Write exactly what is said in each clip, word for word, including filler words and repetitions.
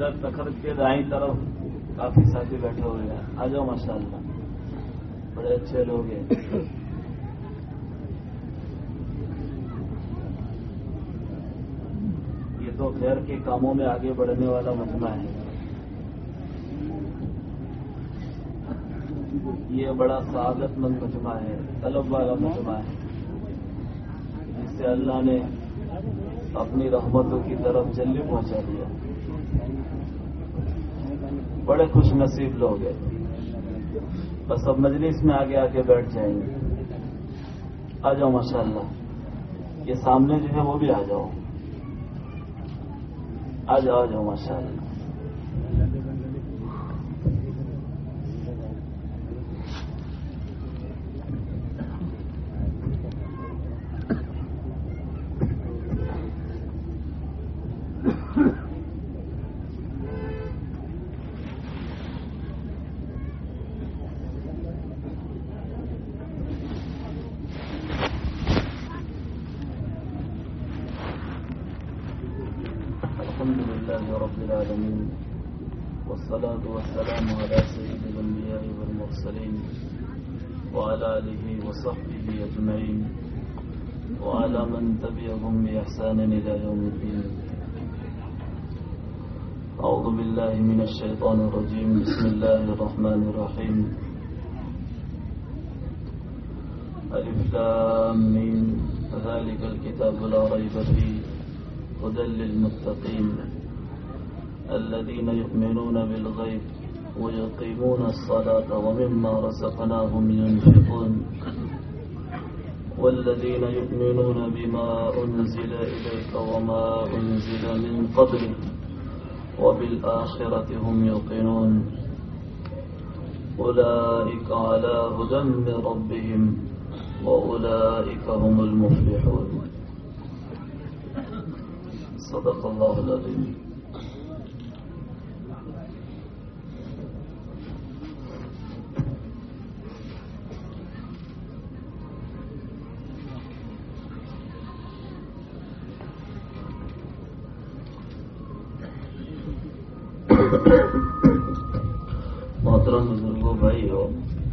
ادھر تخت کے دائیں طرف کافی ساتھی بیٹھے ہوئے ہیں. آ جاؤ ماشاءاللہ, بڑے اچھے لوگ ہیں. یہ تو خیر کے کاموں میں آگے بڑھنے والا مجمع ہے. یہ بڑا سعادت مند مجمع ہے, طلب والا مجمع ہے, جس سے اللہ نے اپنی رحمتوں کی طرف جلدی پہنچا دیا. بڑے خوش نصیب لوگ ہیں. بس اب مجلس میں آگے آگے بیٹھ جائیں گے. آ جاؤ ماشاءاللہ. یہ سامنے جو ہے وہ بھی آ جاؤ, آ جاؤ آ جاؤ ماشاءاللہ. الحمد لله رب العالمين والصلاة والسلام على سيد الأنبياء والمرسلين وعلى آله وصحبه أجمعين وعلى من تبعهم بإحسان إلى يوم الدين. أعوذ بالله من الشيطان الرجيم. بسم الله الرحمن الرحيم. ألف لام ميم ذلك الكتاب لا ريب فيه هدى للمتقين الذين يؤمنون بالغيب ويقيمون الصلاة ومما رزقناهم ينفقون والذين يؤمنون بما أنزل إليك وما أنزل من قبلك وبالآخرة هم يوقنون أولئك على هدى من ربهم وأولئك هم المفلحون. صدق اللہ العظیم. محترم بزرگوں, بھائی ہو,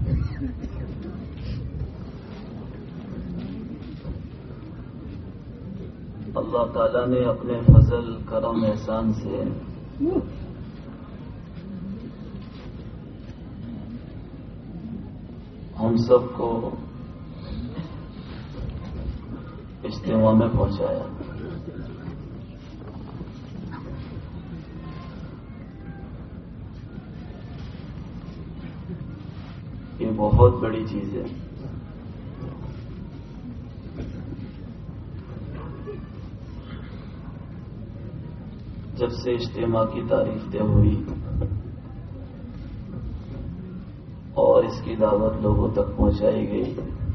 اللہ تعالیٰ نے اپنے فضل کرم احسان سے ہم سب کو اجتماع میں پہنچایا. یہ بہت بڑی چیز ہے. جب سے اجتماع کی تاریخ طے ہوئی اور اس کی دعوت لوگوں تک پہنچائی گئی,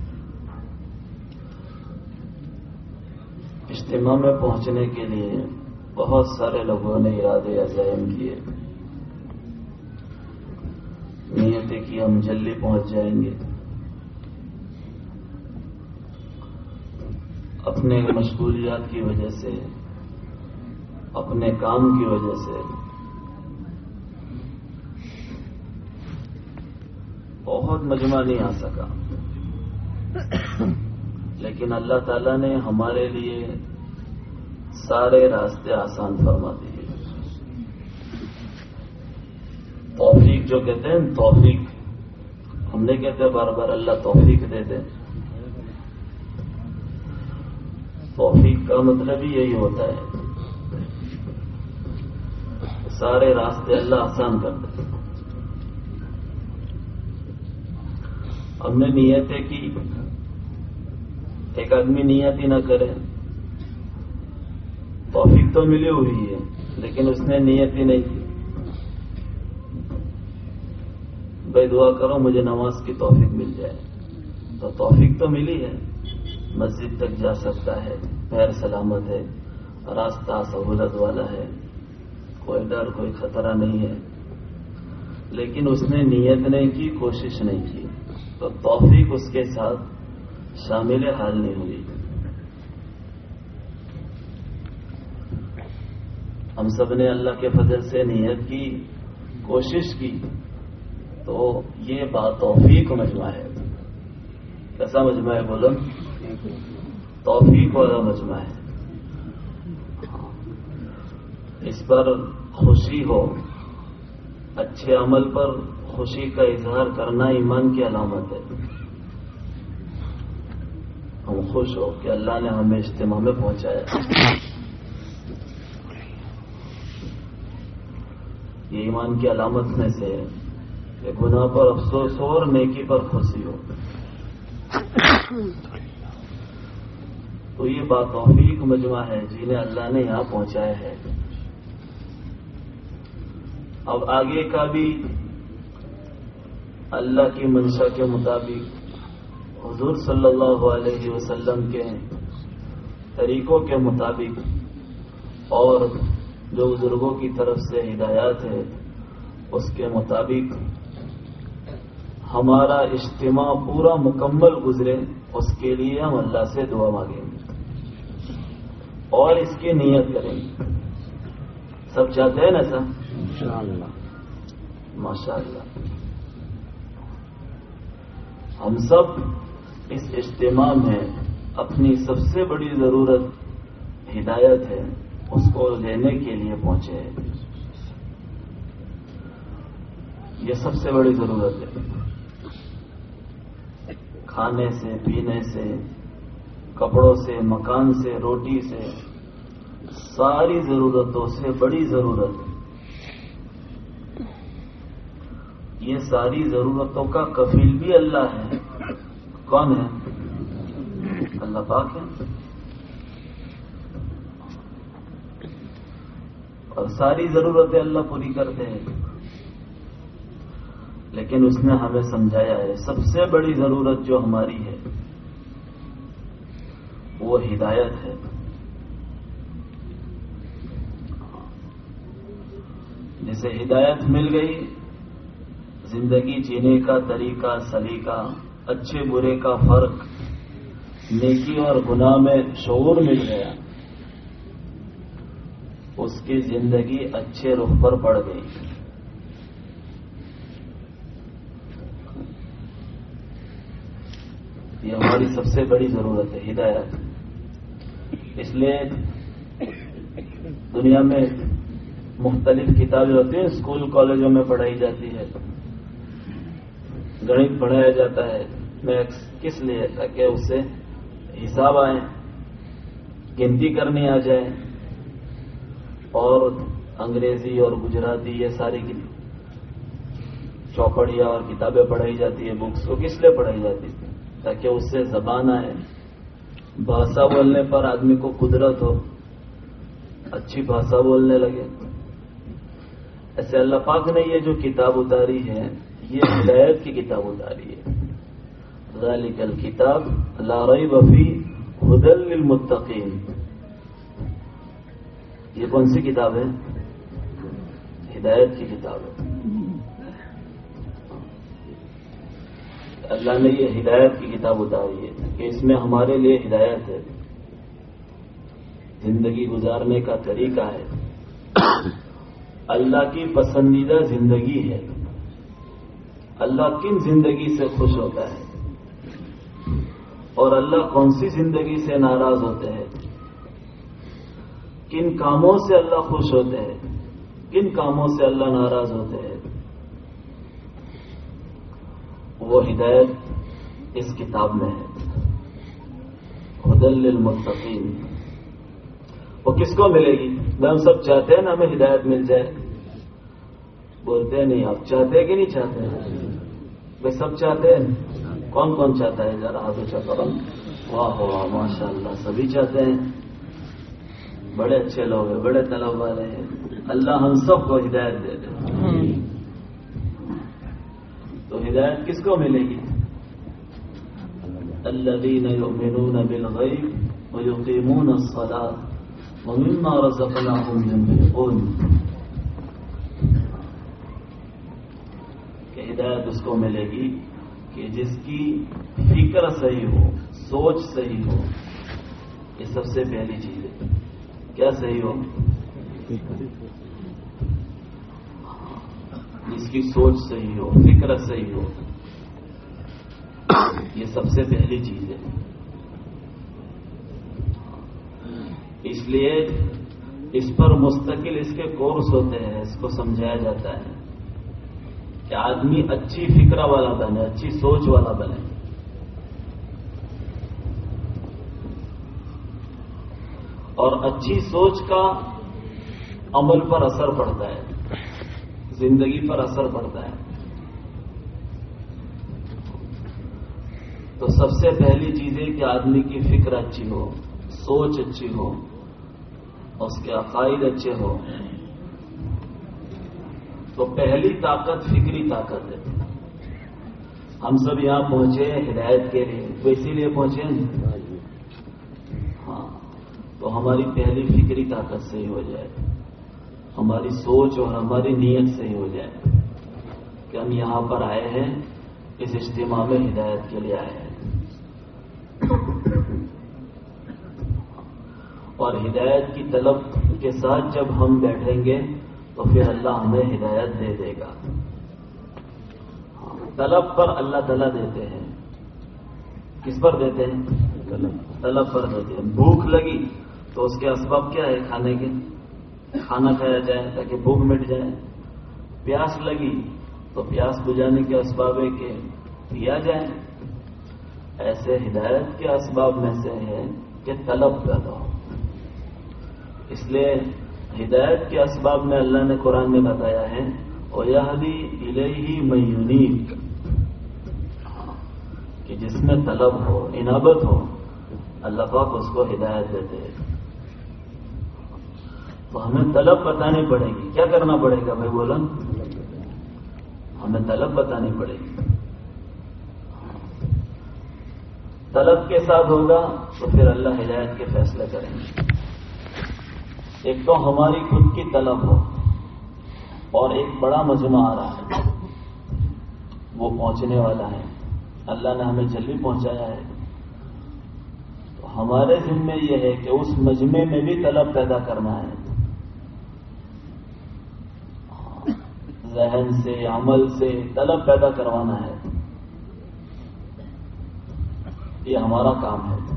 اجتماع میں پہنچنے کے لیے بہت سارے لوگوں نے ارادے عزائم کیے. نیت ہے کہ ہم جلدی پہنچ جائیں گے. اپنے مشغولیات کی وجہ سے, اپنے کام کی وجہ سے بہت مجمع نہیں آ سکا, لیکن اللہ تعالیٰ نے ہمارے لیے سارے راستے آسان فرما دیے. توفیق جو کہتے ہیں, توفیق ہم نہیں کہتے بار بار اللہ توفیق دے دے. توفیق کا مطلب ہی یہی ہوتا ہے, سارے راستے اللہ آسان کر دے. ہم نے نیتیں کی, ایک آدمی نیت ہی نہ کرے, توفیق تو ملی ہوئی ہے لیکن اس نے نیت ہی نہیں کی. بھائی دعا کرو مجھے نماز کی توفیق مل جائے, تو توفیق تو ملی ہے, مسجد تک جا سکتا ہے, پیر سلامت ہے, راستہ سہولت والا ہے, کوئی ڈر کوئی خطرہ نہیں ہے, لیکن اس نے نیت نہیں کی, کوشش نہیں کی, تو توفیق اس کے ساتھ شامل حال نہیں ہوئی. ہم سب نے اللہ کے فضل سے نیت کی، کوشش کی، تو یہ بات توفیق مجمع ہے. کیسا مجمع ہے بولو؟ توفیق والا مجمع ہے. اس پر خوشی ہو، اچھے عمل پر خوشی کا اظہار کرنا ایمان کی علامت ہے. ہم خوش ہو کہ اللہ نے ہمیں اجتماع میں پہنچایا. یہ ایمان کی علامت میں سے ہے کہ گناہ پر افسوس ہو اور نیکی پر خوشی ہو. تو یہ بات توفیق مجمع ہے جنہیں اللہ نے یہاں پہنچایا ہے. اب آگے کا بھی اللہ کی منشا کے مطابق، حضور صلی اللہ علیہ وسلم کے طریقوں کے مطابق اور جو بزرگوں کی طرف سے ہدایات ہے اس کے مطابق ہمارا اجتماع پورا مکمل گزرے، اس کے لیے ہم اللہ سے دعا مانگیں گے اور اس کی نیت کریں گے. سب چاہتے ہیں نا سر؟ انشاءاللہ. ماشاءاللہ. ہم سب اس اجتماع میں اپنی سب سے بڑی ضرورت ہدایت ہے، اس کو لینے کے لیے پہنچے ہیں. یہ سب سے بڑی ضرورت ہے. کھانے سے، پینے سے، کپڑوں سے، مکان سے، روٹی سے، ساری ضرورتوں سے بڑی ضرورت. یہ ساری ضرورتوں کا کفیل بھی اللہ ہے. کون ہے؟ اللہ پاک ہے. اور ساری ضرورتیں اللہ پوری کرتے ہیں، لیکن اس نے ہمیں سمجھایا ہے سب سے بڑی ضرورت جو ہماری ہے وہ ہدایت ہے. جسے ہدایت مل گئی، زندگی جینے کا طریقہ، سلیقہ، اچھے برے کا فرق، نیکی اور گناہ میں شعور مل گیا، اس کی زندگی اچھے رخ پر پڑ گئی. یہ ہماری سب سے بڑی ضرورت ہے، ہدایت. اس لیے دنیا میں مختلف کتابیں ہوتی ہیں، اسکول کالجوں میں پڑھائی جاتی ہے، گणت پڑھایا جاتا ہے، میتھس. کس لیے؟ تاکہ اس سے حساب آئے، گنتی کرنی آ جائے. اور انگریزی اور گجراتی یہ ساری چوپڑیاں اور کتابیں پڑھائی جاتی ہے. بکس کو کس لیے پڑھائی جاتی ہے؟ تاکہ اس سے زبان آئے، بھاشا بولنے پر آدمی کو قدرت ہو، اچھی بھاشا بولنے لگے. ایسے اللہ پاک نے یہ جو کتاب اتاری ہے یہ ہدایت کی کتاب اتاری ہے. ذالک الکتاب لا ریب فیہ ھدی للمتقین. یہ کون سی کتاب ہے؟ ہدایت کی کتاب ہے. اللہ نے یہ ہدایت کی کتاب اتاری ہے کہ اس میں ہمارے لیے ہدایت ہے، زندگی گزارنے کا طریقہ ہے، اللہ کی پسندیدہ زندگی ہے. اللہ کن زندگی سے خوش ہوتا ہے اور اللہ کون سی زندگی سے ناراض ہوتے ہیں، کن کاموں سے اللہ خوش ہوتے ہیں، کن کاموں سے اللہ ناراض ہوتے ہیں. وہ ہدایت اس کتاب میں ہے. ھدی للمتقین. وہ کس کو ملے گی؟ ہم سب چاہتے ہیں نا ہمیں ہدایت مل جائے. بولتے ہیں نہیں، آپ چاہتے ہیں کہ نہیں چاہتے ہیں؟ بھائی سب چاہتے ہیں. کون کون چاہتا ہے؟ ذرا ہاتھ اونچا کرو. واہ واہ ماشاء اللہ، سبھی چاہتے ہیں. بڑے اچھے لوگ ہیں، بڑے طلب والے ہیں. اللہ ہم سب کو ہدایت دے دے. تو ہدایت کس کو ملے گی؟ الذین یؤمنون بالغیب ویقیمون الصلاۃ ومما رزقناہم ينفقون. کہ ہدایت اس کو ملے گی کہ جس کی فکر صحیح ہو، سوچ صحیح ہو. یہ سب سے پہلی چیز ہے. کیا صحیح ہو؟ جس کی سوچ صحیح ہو، فکر صحیح ہو، یہ سب سے پہلی چیز ہے. اس لیے اس پر مستقل اس کے کورس ہوتے ہیں، اس کو سمجھایا جاتا ہے کہ آدمی اچھی فکر والا بنے، اچھی سوچ والا بنے. اور اچھی سوچ کا عمل پر اثر پڑتا ہے، زندگی پر اثر پڑتا ہے. تو سب سے پہلی چیز ہے کہ آدمی کی فکر اچھی ہو، سوچ اچھی ہو، اس کے عقائد اچھے ہو. تو پہلی طاقت فکری طاقت ہے. ہم سب یہاں پہنچے ہدایت کے لیے، تو اسی لیے پہنچے ہیں. ہاں، تو ہماری پہلی فکری طاقت صحیح ہو جائے، ہماری سوچ اور ہماری نیت صحیح ہو جائے کہ ہم یہاں پر آئے ہیں، اس اجتماع میں ہدایت کے لیے آئے ہیں. اور ہدایت کی طلب کے ساتھ جب ہم بیٹھیں گے تو پھر اللہ ہمیں ہدایت دے دے گا. طلب پر اللہ تعالیٰ دیتے ہیں. کس پر دیتے ہیں؟ طلب پر دیتے ہیں. بھوک لگی تو اس کے اسباب کیا ہے؟ کھانے کے، کھانا کھایا جائے تاکہ بھوک مٹ جائے. پیاس لگی تو پیاس بجھانے کے اسباب ہے کہ پیا جائے. ایسے ہدایت کے اسباب میں سے ہے کہ طلب پیدا ہو. اس لیے ہدایت کے اسباب میں اللہ نے قرآن میں بتایا ہے وَيَهْدِي إِلَيْهِ مَن يُنِيبُ، کہ جس میں طلب ہو، انابت ہو، اللہ پاک اس کو ہدایت دیتے ہیں. تو ہمیں طلب بتانی پڑے گی. کیا کرنا پڑے گا بھائی بولو؟ ہمیں طلب بتانی پڑے گی. طلب کے ساتھ ہوگا تو پھر اللہ ہدایت کے فیصلے کریں گے. ایک تو ہماری خود کی طلب ہو، اور ایک بڑا مجمع آ رہا ہے، وہ پہنچنے والا ہے، اللہ نے ہمیں جلدی پہنچایا ہے. تو ہمارے ذمہ یہ ہے کہ اس مجمع میں بھی طلب پیدا کرنا ہے، ذہن سے، عمل سے طلب پیدا کروانا ہے. یہ ہمارا کام ہے.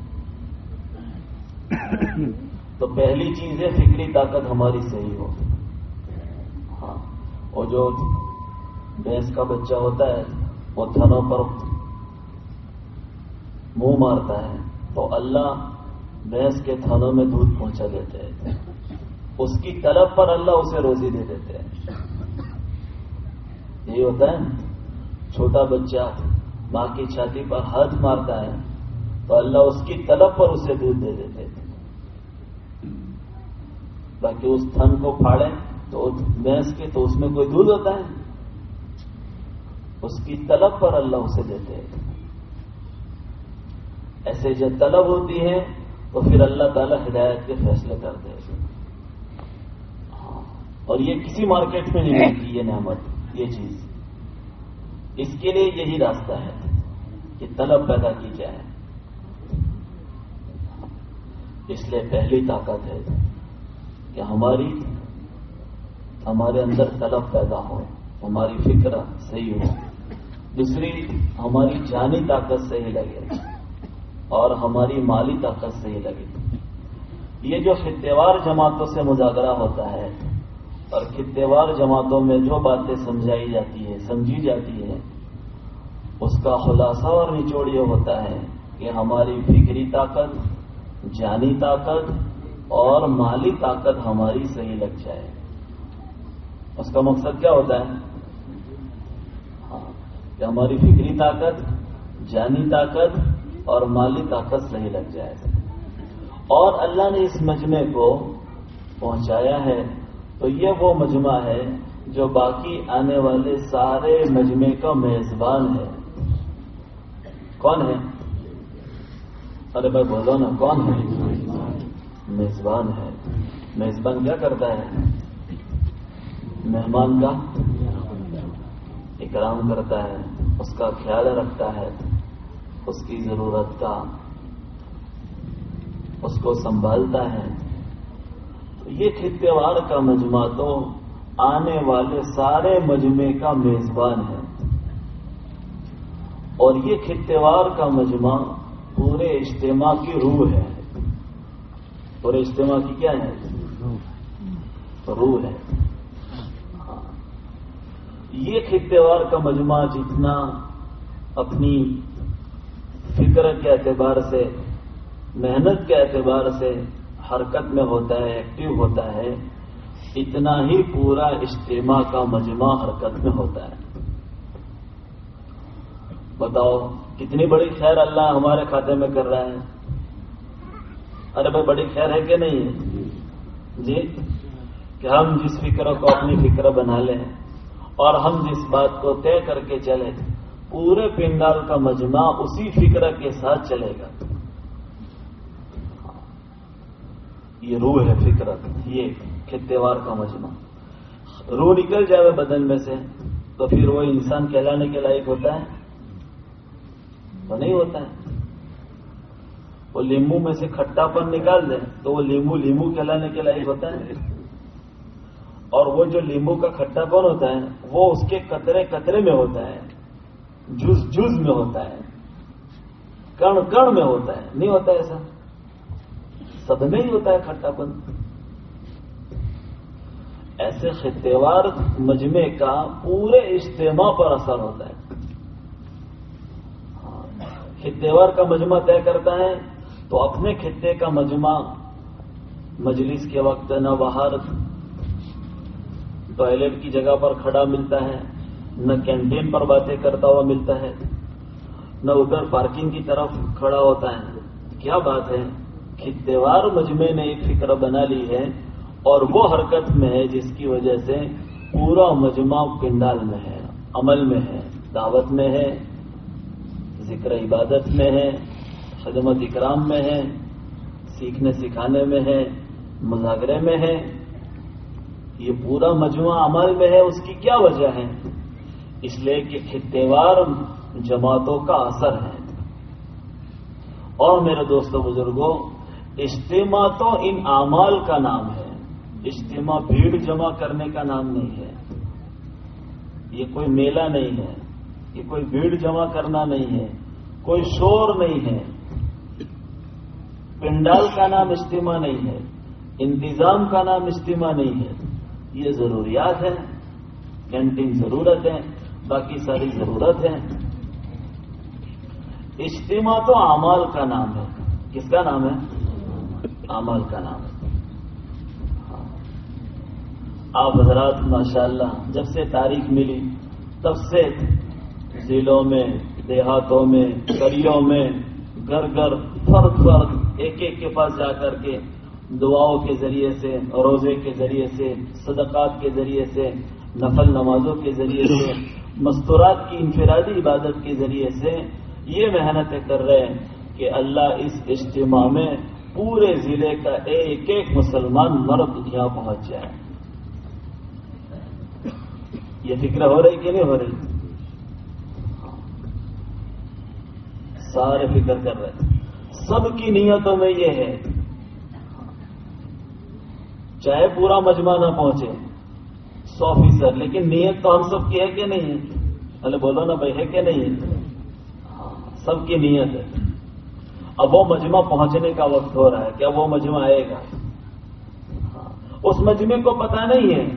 تو پہلی چیز ہے فکری طاقت ہماری صحیح ہو. ہاں، اور جو بھینس کا بچہ ہوتا ہے وہ تھنوں پر منہ مارتا ہے تو اللہ بھینس کے تھنوں میں دودھ پہنچا دیتے ہیں. اس کی طلب پر اللہ اسے روزی دے دیتے ہیں. یہی ہوتا ہے. چھوٹا بچہ ماں کی چھاتی پر ہاتھ مارتا ہے تو اللہ اس کی طلب پر اسے دودھ دے دیتے ہیں. باقی اس تھن کو پھاڑے تو بھینس کے تو اس میں کوئی دودھ ہوتا ہے. اس کی طلب پر اللہ اسے دیتے ہیں. ایسے جب طلب ہوتی ہے تو پھر اللہ تعالی ہدایت کے فیصلے کرتے ہیں. اور یہ کسی مارکیٹ میں نہیں ملتی یہ نعمت، یہ چیز. اس کے لیے یہی راستہ ہے کہ طلب پیدا کی جائے. اس لیے پہلی طاقت ہے کہ ہماری ہمارے اندر طلب پیدا ہو، ہماری فکر صحیح ہو. دوسری، ہماری جانی طاقت صحیح لگے اور ہماری مالی طاقت صحیح لگے. یہ جو خطے وار جماعتوں سے مذاکرہ ہوتا ہے اور خطے وار جماعتوں میں جو باتیں سمجھائی جاتی ہے، سمجھی جاتی ہے، اس کا خلاصہ اور نچوڑ یہ ہوتا ہے کہ ہماری فکری طاقت، جانی طاقت اور مالی طاقت ہماری صحیح لگ جائے. اس کا مقصد کیا ہوتا ہے؟ ہاں، کہ ہماری فکری طاقت، جانی طاقت اور مالی طاقت صحیح لگ جائے. اور اللہ نے اس مجمع کو پہنچایا ہے تو یہ وہ مجمع ہے جو باقی آنے والے سارے مجمع کا میزبان ہے. کون ہے؟ ارے بھائی بولو نا، کون ہے؟ میزبان ہے. میزبان کیا کرتا ہے؟ مہمان کا اکرام کرتا ہے، اس کا خیال رکھتا ہے، اس کی ضرورت کا، اس کو سنبھالتا ہے. یہ خطے وار کا مجمع تو آنے والے سارے مجمع کا میزبان ہے، اور یہ خطے وار کا مجمع پورے اجتماع کی روح ہے. پورے اجتماع کی کیا ہے؟ روح ہے. یہ خطے وار کا مجمع جتنا اپنی فکر کے اعتبار سے، محنت کے اعتبار سے حرکت میں ہوتا ہے، ایکٹیو ہوتا ہے، اتنا ہی پورا اجتماع کا مجمع حرکت میں ہوتا ہے. بتاؤ کتنی بڑی خیر اللہ ہمارے کھاتے میں کر رہا ہے. ارے بھائی بڑی خیر ہے کہ نہیں ہے جی؟ کہ ہم جس فکر کو اپنی فکر بنا لیں اور ہم جس بات کو طے کر کے چلیں، پورے پنڈال کا مجمع اسی فکر کے ساتھ چلے گا. یہ روح ہے فکرت، یہ خطے وار کا مجمع. روح نکل جائے بدن میں سے تو پھر وہ انسان کہلانے کے لائق ہوتا ہے؟ وہ نہیں ہوتا ہے. وہ لیمبو میں سے کھٹا پن نکال دیں تو وہ لیمبو لیمبو کہلانے کے لائق ہوتا ہے؟ اور وہ جو لیمبو کا کھٹا پن ہوتا ہے وہ اس کے قطرے قطرے میں ہوتا ہے، جز جز میں ہوتا ہے، کण کण میں ہوتا ہے. نہیں ہوتا ایسا؟ سب میں ہی ہوتا ہے کھٹا پن. ایسے خطے وار مجمع کا پورے اجتماع پر اثر ہوتا ہے. خطے وار کا مجمع طے کرتا ہے تو اپنے خطے کا مجمع مجلس کے وقت نہ باہر ٹوائلٹ کی جگہ پر کھڑا ملتا ہے، نہ کینٹین پر باتیں کرتا ہوا ملتا ہے، نہ ادھر پارکنگ کی طرف کھڑا ہوتا ہے. کیا بات ہے، خطے وار مجمع نے ایک فکر بنا لی ہے اور وہ حرکت میں ہے جس کی وجہ سے پورا مجمع پنڈال میں ہے، عمل میں ہے، دعوت میں ہے، ذکر عبادت میں ہے، خدمت اکرام میں ہے، سیکھنے سکھانے میں ہے، مذاکرے میں ہے. یہ پورا مجموعہ عمل میں ہے. اس کی کیا وجہ ہے؟ اس لیے کہ خطے وار جماعتوں کا اثر ہے. اور میرے دوستوں بزرگوں، اجتماع تو ان اعمال کا نام ہے. اجتماع بھیڑ جمع کرنے کا نام نہیں ہے. یہ کوئی میلہ نہیں ہے، یہ کوئی بھیڑ جمع کرنا نہیں ہے، کوئی شور نہیں ہے. پنڈال کا نام اجتماع نہیں ہے، انتظام کا نام اجتماع نہیں ہے. یہ ضروریات ہیں. کینٹین ضرورت ہے، باقی ساری ضرورت ہے. اجتماع تو اعمال کا نام ہے. کس کا نام ہے؟ اعمال کا نام ہے. آپ حضرات ماشاءاللہ جب سے تاریخ ملی تب سے ضلعوں میں، دیہاتوں میں، گلیوں میں، گھر گھر، فرد فرد، ایک ایک کے پاس جا کر کے دعاؤں کے ذریعے سے، روزے کے ذریعے سے، صدقات کے ذریعے سے، نفل نمازوں کے ذریعے سے، مستورات کی انفرادی عبادت کے ذریعے سے یہ محنتیں کر رہے ہیں کہ اللہ اس اجتماع میں پورے ضلع کا ایک ایک مسلمان مرد یہاں پہنچ جائے. یہ فکر ہو رہی کہ نہیں ہو رہی؟ سارے فکر کر رہے ہیں. سب کی نیتوں میں یہ ہے، چاہے پورا مجمع نہ پہنچے سو فیصد، لیکن نیت تو ہم سب کی ہے کہ نہیں ہے؟ پہلے بولو نا بھائی، ہے کہ نہیں ہے؟ سب کی نیت ہے. اب وہ مجمع پہنچنے کا وقت ہو رہا ہے. کیا وہ مجمع آئے گا؟ اس مجمع کو پتہ نہیں ہے.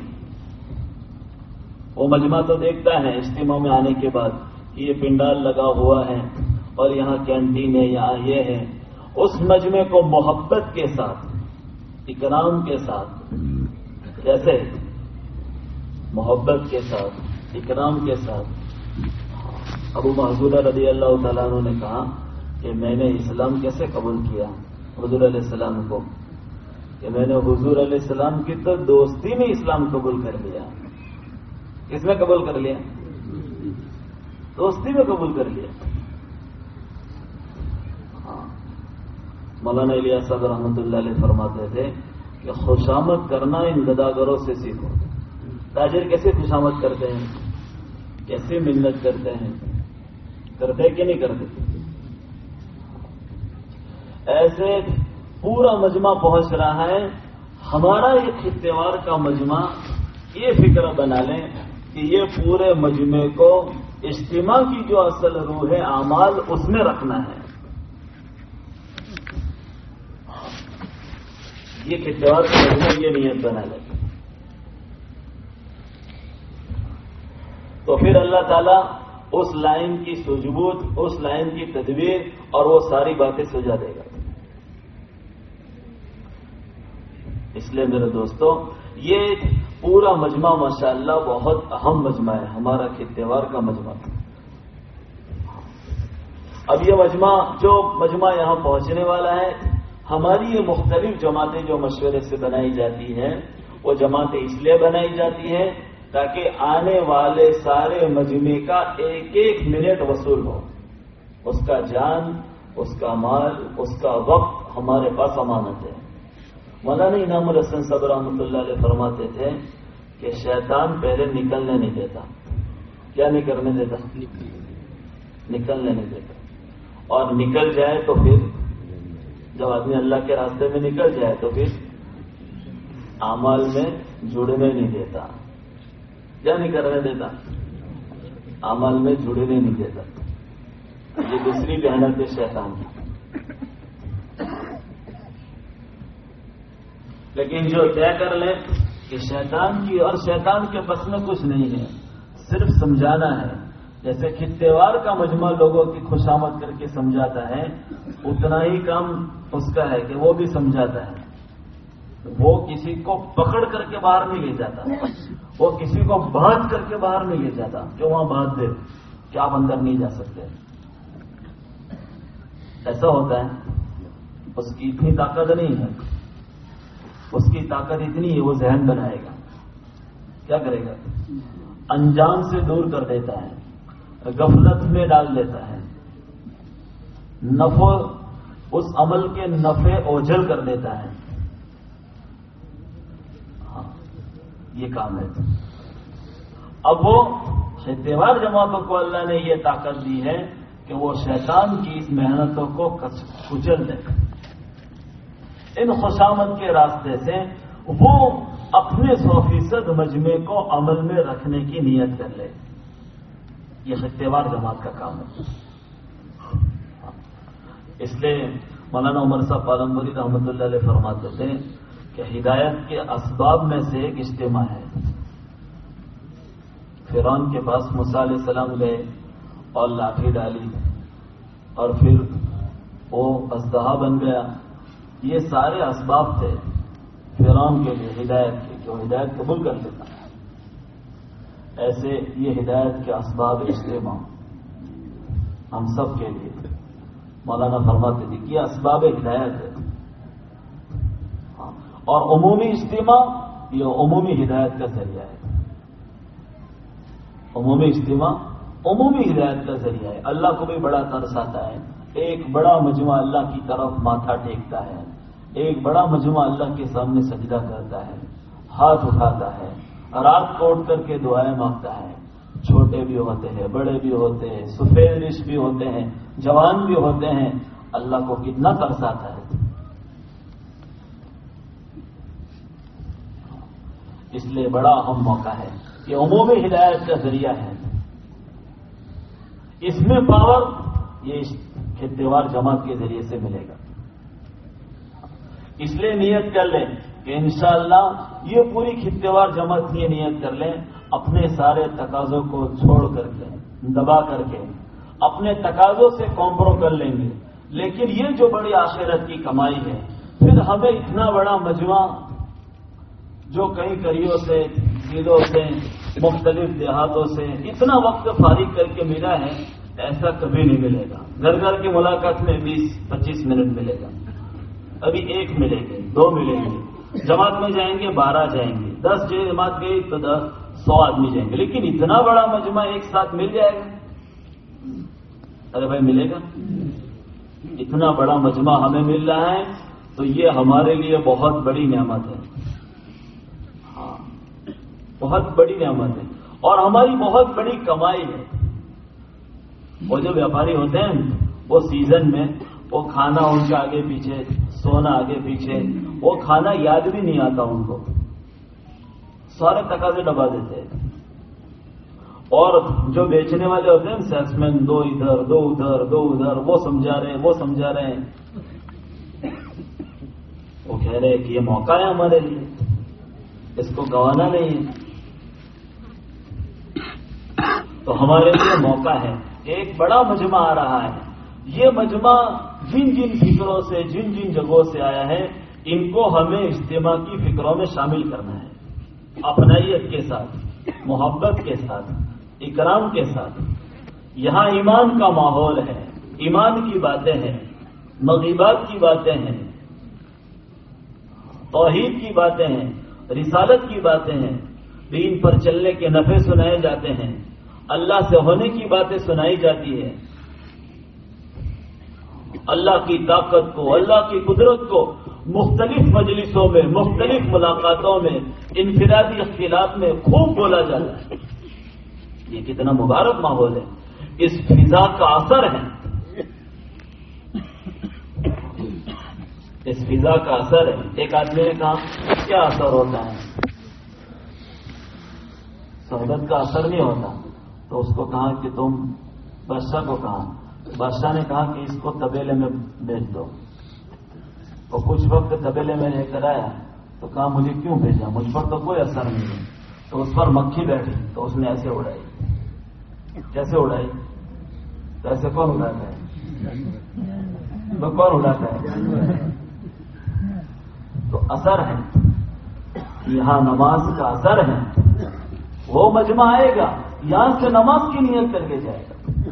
وہ مجمع تو دیکھتا ہے اجتماع میں آنے کے بعد کہ یہ پنڈال لگا ہوا ہے اور یہاں کینٹین ہے، یہاں یہ ہے. اس مجمع کو محبت کے ساتھ، اکرام کے ساتھ، کیسے؟ محبت کے ساتھ، اکرام کے ساتھ. ابو محذورہ رضی اللہ تعالیٰ عنہ نے کہا کہ میں نے اسلام کیسے قبول کیا حضور علیہ السلام کو، کہ میں نے حضور علیہ السلام کی تو دوستی میں اسلام قبول کر لیا. کس میں قبول کر لیا؟ دوستی میں قبول کر لیا. ہاں. مولانا الیاس صاحب رحمۃ اللہ علیہ فرماتے تھے کہ خوشامد کرنا ان گداگروں سے سیکھو. تاجر کیسے خوشامد کرتے ہیں، کیسے منت کرتے ہیں، کرتے کہ نہیں کرتے؟ ایسے پورا مجمع پہنچ رہا ہے، ہمارا یہ خطیوار کا مجمع یہ فکر بنا لیں کہ یہ پورے مجمع کو اجتماع کی جو اصل روح ہے اعمال اس میں رکھنا ہے. یہ خطیوار کا مجمع یہ نیت بنا لیں. تو پھر اللہ تعالیٰ اس لائن کی سجبوت، اس لائن کی تدبیر اور وہ ساری باتیں سجا دے گا. اس لیے میرے دوستو یہ پورا مجمع ماشاءاللہ بہت اہم مجمع ہے، ہمارا خطیوار کا مجمع. اب یہ مجمع جو مجمع یہاں پہنچنے والا ہے، ہماری یہ مختلف جماعتیں جو مشورے سے بنائی جاتی ہیں وہ جماعتیں اس لیے بنائی جاتی ہیں تاکہ آنے والے سارے مجمع کا ایک ایک منٹ وصول ہو. اس کا جان، اس کا مال، اس کا وقت ہمارے پاس امانت ہے. مولانا انعام الحسن صاحب رحمۃ اللہ علیہ فرماتے تھے کہ شیطان پہلے نکلنے نہیں دیتا. کیا نہیں کرنے دیتا؟ نکلنے نہیں دیتا. اور نکل جائے تو پھر جب آدمی اللہ کے راستے میں نکل جائے تو پھر اعمال میں جڑنے نہیں دیتا. کیا نہیں کرنے دیتا؟ اعمال میں جڑنے نہیں دیتا. یہ دوسری محنت ہے شیطان کی. لیکن جو طے کر لے کہ شیطان کی اور شیطان کے بس میں کچھ نہیں ہے، صرف سمجھانا ہے. جیسے خطیوار کا مجمع لوگوں کی خوشامد کر کے سمجھاتا ہے، اتنا ہی کام اس کا ہے کہ وہ بھی سمجھاتا ہے. وہ کسی کو پکڑ کر کے باہر نہیں لے جاتا، وہ کسی کو باندھ کر کے باہر نہیں لے جاتا کہ وہاں باندھ دے کہ آپ اندر نہیں جا سکتے. ایسا ہوتا ہے. اس کی اتنی طاقت نہیں ہے. اس کی طاقت اتنی ہے وہ ذہن بنائے گا. کیا کرے گا؟ انجام سے دور کر دیتا ہے، غفلت میں ڈال دیتا ہے، نفع اس عمل کے نفع اوجھل کر دیتا ہے. ہاں یہ کام ہے. اب وہ خطیوار جماعتوں کو اللہ نے یہ طاقت دی ہے کہ وہ شیطان کی اس محنتوں کو کچل دے. ان خوشامد کے راستے سے وہ اپنے سو فیصد مجمع کو عمل میں رکھنے کی نیت کر لے. یہ خطیوار جماعت کا کام ہے. اس لیے مولانا عمر صاحب پالمپوری رحمۃ اللہ علیہ فرماتے تھے کہ ہدایت کے اسباب میں سے ایک اجتماع ہے. فرعون کے پاس موسیٰ علیہ السلام گئے اور لاٹھی ڈالی اور پھر وہ اژدہا بن گیا. یہ سارے اسباب تھے فرعون کے لیے ہدایت کے کہ وہ ہدایت قبول کر لیتا. ایسے یہ ہدایت کے اسباب اجتماع ہم سب کے لیے مولانا فرماتے تھے کہ یہ اسباب ہدایت ہے. اور عمومی اجتماع یہ عمومی ہدایت کا ذریعہ ہے. عمومی اجتماع عمومی ہدایت کا ذریعہ ہے. اللہ کو بھی بڑا ترس آتا ہے. ایک بڑا مجمع اللہ کی طرف ماتھا ٹیکتا ہے، ایک بڑا مجمع اللہ کے سامنے سجدہ کرتا ہے، ہاتھ اٹھاتا ہے، رات کو اٹھ کر کے دعائیں مانگتا ہے. چھوٹے بھی ہوتے ہیں، بڑے بھی ہوتے ہیں، سفید ریش بھی ہوتے ہیں، جوان بھی ہوتے ہیں. اللہ کو کتنا ترس آتا ہے. اس لیے بڑا اہم موقع ہے کہ عمومی ہدایت کا ذریعہ ہے. اس میں پاور یہ خطیوار جماعت کے ذریعے سے ملے گا. اس لیے نیت کر لیں کہ انشاءاللہ یہ پوری خطیوار جماعت یہ نیت کر لیں اپنے سارے تقاضوں کو چھوڑ کر کے، دبا کر کے اپنے تقاضوں سے کمپرو کر لیں گے. لیکن یہ جو بڑی آخرت کی کمائی ہے، پھر ہمیں اتنا بڑا مجمع جو کئی کریوں سے، ضلعوں سے، مختلف دیہاتوں سے اتنا وقت فارغ کر کے ملا ہے، ایسا کبھی نہیں ملے گا. گھر گھر کی ملاقات میں بیس پچیس منٹ ملے گا. ابھی ایک ملے گے، دو ملیں گے. جماعت میں جائیں گے بارہ جائیں گے، دس جماعت گئی تو دس سو آدمی جائیں گے. لیکن اتنا بڑا مجمع ایک ساتھ مل جائے گا؟ ارے بھائی ملے گا؟ اتنا بڑا مجمع ہمیں مل رہا ہے تو یہ ہمارے لیے بہت بڑی نعمت ہے. ہاں بہت بڑی نعمت ہے اور ہماری بہت بڑی کمائی ہے. وہ جو ویاپاری ہوتے ہیں وہ سیزن میں وہ کھانا ان کے آگے پیچھے، سونا آگے پیچھے، وہ کھانا یاد بھی نہیں آتا ان کو، سارے تقاضے دبا دیتے ہیں۔ اور جو بیچنے والے ہوتے ہیں سیلس مین، دو ادھر دو ادھر دو ادھر، وہ سمجھا رہے ہیں وہ سمجھا رہے ہیں، وہ کہہ رہے ہیں کہ یہ موقع ہے ہمارے لیے، اس کو گنوانا نہیں ہے۔ تو ہمارے لیے موقع ہے، ایک بڑا مجمع آ رہا ہے، یہ مجمع جن جن فکروں سے، جن جن جگہوں سے آیا ہے، ان کو ہمیں اجتماع کی فکروں میں شامل کرنا ہے، اپنائیت کے ساتھ، محبت کے ساتھ، اکرام کے ساتھ۔ یہاں ایمان کا ماحول ہے، ایمان کی باتیں ہیں، مغیبات کی باتیں ہیں، توحید کی باتیں ہیں، رسالت کی باتیں ہیں، دین پر چلنے کے نفع سنائے جاتے ہیں، اللہ سے ہونے کی باتیں سنائی جاتی ہے، اللہ کی طاقت کو، اللہ کی قدرت کو مختلف مجلسوں میں، مختلف ملاقاتوں میں، انفرادی اختلاف میں خوب بولا جاتا ہے۔ یہ کتنا مبارک ماحول ہے، اس فضا کا اثر ہے، اس فضا کا اثر ہے۔ ایک آدمی نے کہا کیا اثر ہوتا ہے؟ صحبت کا اثر نہیں ہوتا۔ تو اس کو کہا کہ تم بادشاہ کو کہا، بادشاہ نے کہا کہ اس کو تبیلے میں بھیج دو۔ اور کچھ وقت تبیلے میں لے کر آیا تو کہا مجھے کیوں بھیجا، مجھ پر تو کوئی اثر نہیں ہے۔ تو اس پر مکھی بیٹھی تو اس نے ایسے اڑائی۔ کیسے اڑائی؟ ایسے کون اڑاتا ہے؟ تو کون اڑاتا ہے؟ تو اثر ہے، یہاں نماز کا اثر ہے۔ وہ مجمع آئے گا، یہاں سے نماز کی نیت کر کے جائے گا،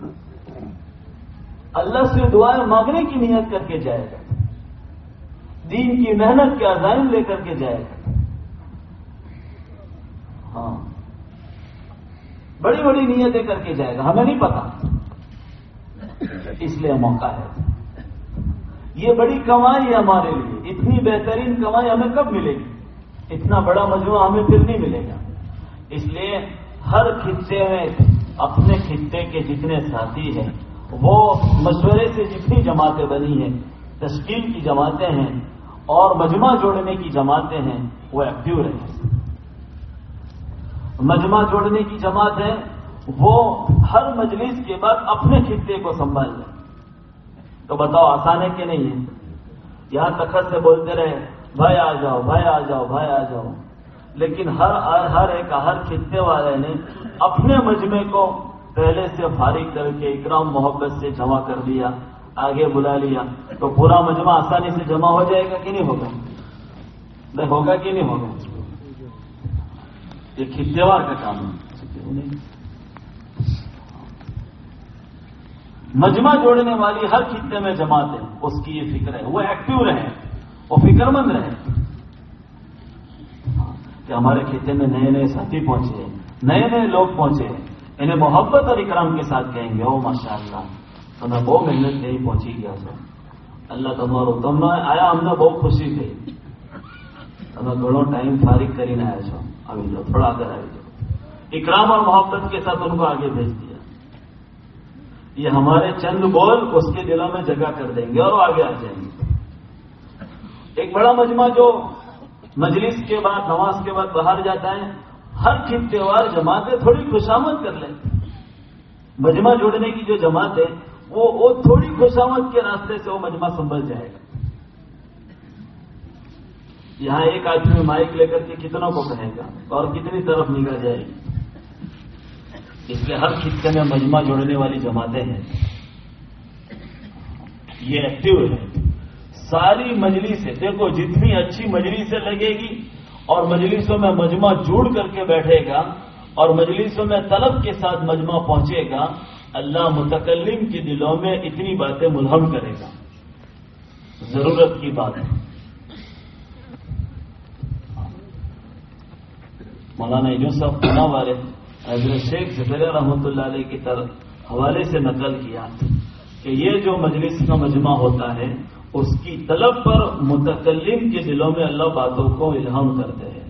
اللہ سے دعائیں مانگنے کی نیت کر کے جائے گا، دین کی محنت کے عزائم لے کر کے جائے گا۔ ہاں، بڑی بڑی نیتیں کر کے جائے گا، ہمیں نہیں پتا، اس لیے موقع ہے۔ یہ بڑی کمائی ہے ہمارے لیے، اتنی بہترین کمائی ہمیں کب ملے گی؟ اتنا بڑا مجموعہ ہمیں پھر نہیں ملے گا۔ اس لیے ہر خطے میں اپنے خطے کے جتنے ساتھی ہیں، وہ مشورے سے جتنی جماعتیں بنی ہیں، تشکیل کی جماعتیں ہیں اور مجمع جوڑنے کی جماعتیں ہیں، وہ ایکٹیو رہیں۔ مجمع جوڑنے کی جماعت ہے، وہ ہر مجلس کے بعد اپنے خطے کو سنبھال لیں۔ تو بتاؤ آسان ہے کہ نہیں ہے؟ یہاں تخت سے بولتے رہے بھائی آ جاؤ، بھائی آ جاؤ، بھائی آ جاؤ، لیکن ہر ہر ایک ہر خطے والے نے اپنے مجمع کو پہلے سے فارغ کر کے اکرام محبت سے جمع کر دیا، آگے بلا لیا، تو پورا مجمع آسانی سے جمع ہو جائے گا کہ نہیں ہوگا؟ نہیں ہوگا کہ نہیں ہوگا؟ یہ خطے وار کا کام ہے۔ مجمع جوڑنے والی ہر خطے میں جماعت ہے، اس کی یہ فکر ہے، وہ ایکٹیو رہے، وہ فکر مند رہے کہ ہمارے خطے میں نئے نئے ساتھی پہنچے، نئے نئے لوگ پہنچے، انہیں محبت اور اکرام کے ساتھ کہیں گے او ماشاء اللہ تو میں بہت محنت سے ہی پہنچی گیا سر، اللہ تمہارو تم آیا، ہم نے بہت خوشی تھی، میں گھڑوں ٹائم فارغ کری نہ آیا سو، ابھی جو تھوڑا آگر آئے جو اکرام اور محبت کے ساتھ ان کو آگے بھیج دیا۔ یہ ہمارے چند بول اس کے دلوں میں جگہ کر دیں گے اور وہ آگے آ جائیں گے۔ ایک بڑا مجمع جو مجلس کے بعد، نماز کے بعد باہر جاتا ہے، ہر خطے وار جماعتیں تھوڑی خوشامد کر لیں۔ مجمع جوڑنے کی جو جماعت ہے وہ وہ تھوڑی خوشامد کے راستے سے وہ مجمع سنبھل جائے گا۔ یہاں ایک آدمی مائک لے کر کے کتنوں کو کہے گا اور کتنی طرف نگاہ جائے گی؟ اس لیے ہر خطے میں مجمع جوڑنے والی جماعتیں ہیں، یہ ایکٹیو ہے۔ ساری مجلسیں دیکھو، جتنی اچھی مجلسیں لگے گی اور مجلسوں میں مجمع جوڑ کر کے بیٹھے گا اور مجلسوں میں طلب کے ساتھ مجمع پہنچے گا، اللہ متکلم کے دلوں میں اتنی باتیں ملہم کرے گا، ضرورت کی بات ہے۔ مولانا یوسف پناہ والے حضرت شیخ زکریا رحمۃ اللہ علیہ کی طرف حوالے سے نقل کیا کہ یہ جو مجلس کا مجمع ہوتا ہے اس کی طلب پر متکلم کے دلوں میں اللہ باتوں کو الہام کرتے ہیں،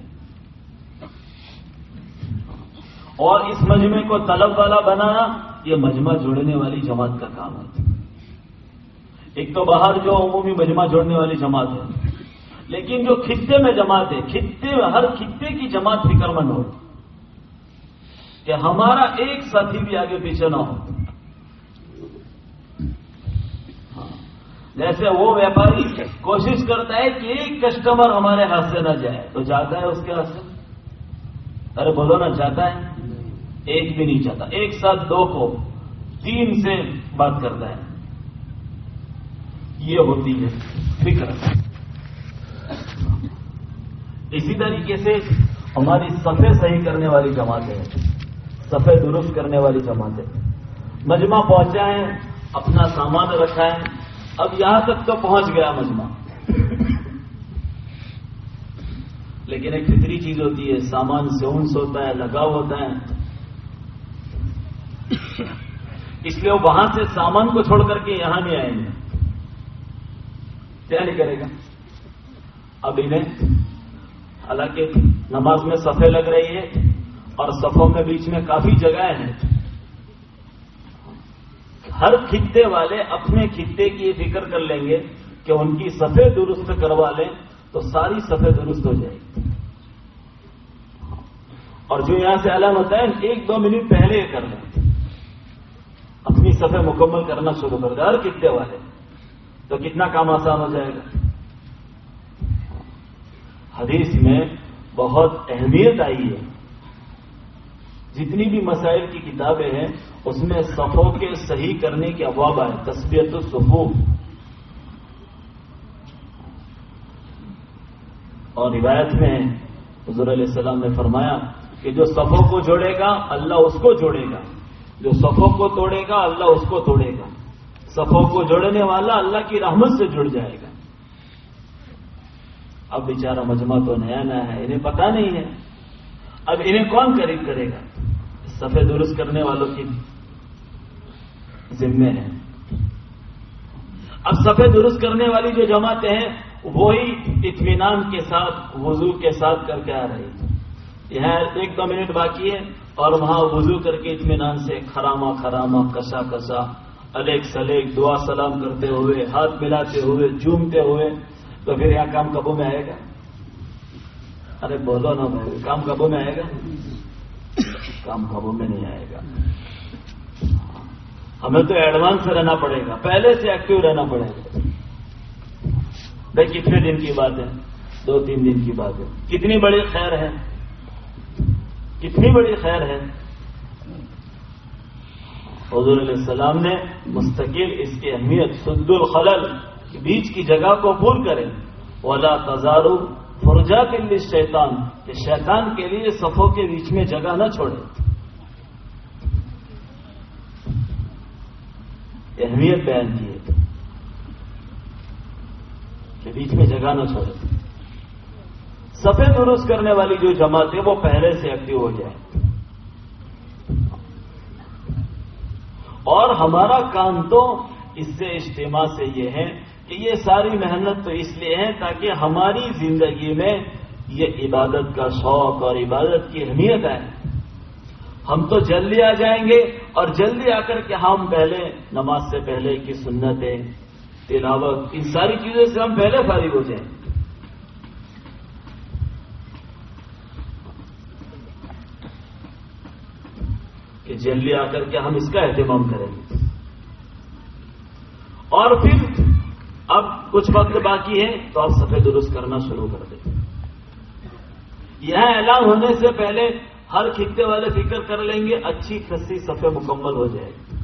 اور اس مجمع کو طلب والا بنانا یہ مجمع جوڑنے والی جماعت کا کام ہے۔ ایک تو باہر جو عمومی مجمع جوڑنے والی جماعت ہے، لیکن جو خطے میں جماعت ہے، خطے میں ہر خطے کی جماعت فکر مند ہو کہ ہمارا ایک ساتھی بھی آگے پیچھے نہ ہو. جیسے وہ ویپاری کوشش کرتا ہے کہ ایک کسٹمر ہمارے ہاتھ سے نہ جائے تو جاتا ہے اس کے ہاتھ سے. ارے بولو نا، جاتا ہے؟ ایک بھی نہیں چاہتا. ایک ساتھ دو کو تین سے بات کرتا ہے. یہ ہوتی ہے فکر. اسی طریقے سے ہماری صفے صحیح کرنے والی جماعتیں، صفے درست کرنے والی جماعتیں، مجمع پہنچا ہے، اپنا سامان رکھا ہے، اب یہاں تک تو پہنچ گیا مجمع، لیکن ایک فطری چیز ہوتی ہے، سامان سے انس ہوتا ہے، لگاؤ ہوتا ہے. اس لیے وہ وہاں سے سامان کو چھوڑ کر کے یہاں نہیں آئیں گے. کیا نہیں کرے گا؟ اب انہیں حالانکہ نماز میں صفیں لگ رہی ہے اور صفوں میں بیچ میں کافی جگہیں ہیں. ہر خطے والے اپنے خطے کی یہ فکر کر لیں گے کہ ان کی صفیں درست کروا لیں تو ساری صفیں درست ہو جائے گی. اور جو یہاں سے اعلان ہوتا ہے ایک دو منٹ پہلے یہ کر لیں، اپنی صفیں مکمل کرنا شروع کر دیں ہر خطے والے، تو کتنا کام آسان ہو جائے گا. حدیث میں بہت اہمیت آئی ہے. جتنی بھی مسائل کی کتابیں ہیں اس میں صفوں کے صحیح کرنے کے ابواب آئے، تسبیۃ الصفوف. اور روایت میں حضور علیہ السلام نے فرمایا کہ جو صفوں کو جوڑے گا اللہ اس کو جوڑے گا، جو صفوں کو توڑے گا اللہ اس کو توڑے گا. صفوں کو جوڑنے والا اللہ کی رحمت سے جڑ جائے گا. اب بیچارہ مجمع تو نیا نیا ہے، انہیں پتہ نہیں ہے. اب انہیں کون قریب کرے گا؟ صفے درست کرنے والوں کی ذمہ ہے. اب صفے درست کرنے والی جو جماعتیں ہیں وہی اطمینان کے ساتھ وضو کے ساتھ کر کے آ رہی ہے. یہاں ایک دو منٹ باقی ہے اور وہاں وضو کر کے اطمینان سے خراما خراما کسا کسا الیک سلیک دعا سلام کرتے ہوئے، ہاتھ ملاتے ہوئے، جھومتے ہوئے، تو پھر یہاں کام قبو میں آئے گا؟ ارے بولو نا بھائی، کام قبو میں آئے گا؟ کام قبو میں نہیں آئے گا. ہمیں تو ایڈوانس سے رہنا پڑے گا، پہلے سے ایکٹیو رہنا پڑے گا. بھائی کتنے دن کی بات ہے؟ دو تین دن کی بات ہے. کتنی بڑی خیر ہے، کتنی بڑی خیر ہے. حضور علیہ السلام نے مستقل اس کی اہمیت سد الخلل، بیچ کی جگہ کو پور کریں. ولا تزارو فرجات للشیطان، کہ شیطان کے لیے صفوں کے بیچ میں جگہ نہ چھوڑے. اہمیت بیان کی ہے کہ بیچ میں جگہ نہ چھوڑے. صفے درست کرنے والی جو جماعت ہے وہ پہلے سے ایکٹیو ہو جائے. اور ہمارا کام تو اس سے اجتماع سے یہ ہے کہ یہ ساری محنت تو اس لیے ہے تاکہ ہماری زندگی میں یہ عبادت کا شوق اور عبادت کی اہمیت آئے. ہم تو جلدی آ جائیں گے اور جلدی آ کر کے ہم پہلے نماز سے پہلے کی سنتیں، تلاوت، ان ساری چیزوں سے ہم پہلے فارغ ہو جائیں. کہ جلدی آ کر کے ہم اس کا اہتمام کریں گے. اور پھر اب کچھ وقت باقی ہے تو آپ صفے درست کرنا شروع کر دیں. یہاں اعلان ہونے سے پہلے ہر خطے والے فکر کر لیں گے اچھی خاصی صفے مکمل ہو جائے گی.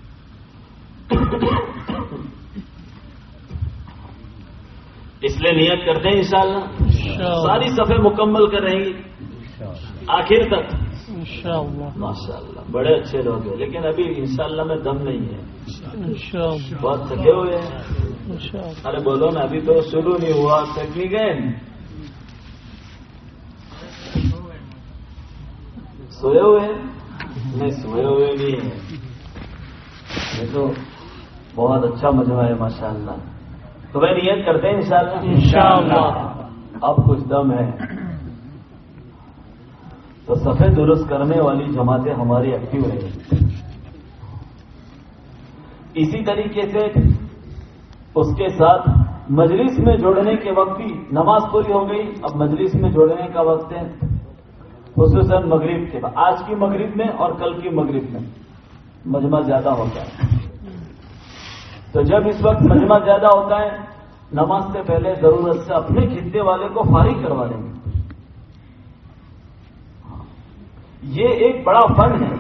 اس لیے نیت کرتے ہیں انشاءاللہ ساری صفے مکمل کریں گی آخر تک ماشاء اللہ. بڑے اچھے لوگ ہیں لیکن ابھی انشاءاللہ میں دم نہیں ہے، بہت تھکے ہوئے ہیں. ارے بولو نا، ابھی تو شروع نہیں ہوا، تھک نہیں گئے؟ سوئے ہوئے ہیں؟ نہیں سوئے ہوئے نہیں ہیں. یہ تو بہت اچھا مجمع ہے ماشاء اللہ. تو میں نیت کرتے ہیں انشاءاللہ انشاءاللہ اب کچھ دم ہے تو صفے درست کرنے والی جماعتیں ہماری ایکٹیو رہیں. اسی طریقے سے اس کے ساتھ مجلس میں جوڑنے کے وقت بھی نماز پوری ہو گئی. اب مجلس میں جوڑنے کا وقت ہے خصوصاً مغرب کے بعد. آج کی مغرب میں اور کل کی مغرب میں مجمع زیادہ ہوتا ہے. تو جب اس وقت مجمع زیادہ ہوتا ہے نماز سے پہلے ضرورت سے اپنے خطے والے کو فارغ کروا لیں گے. یہ ایک بڑا فن ہے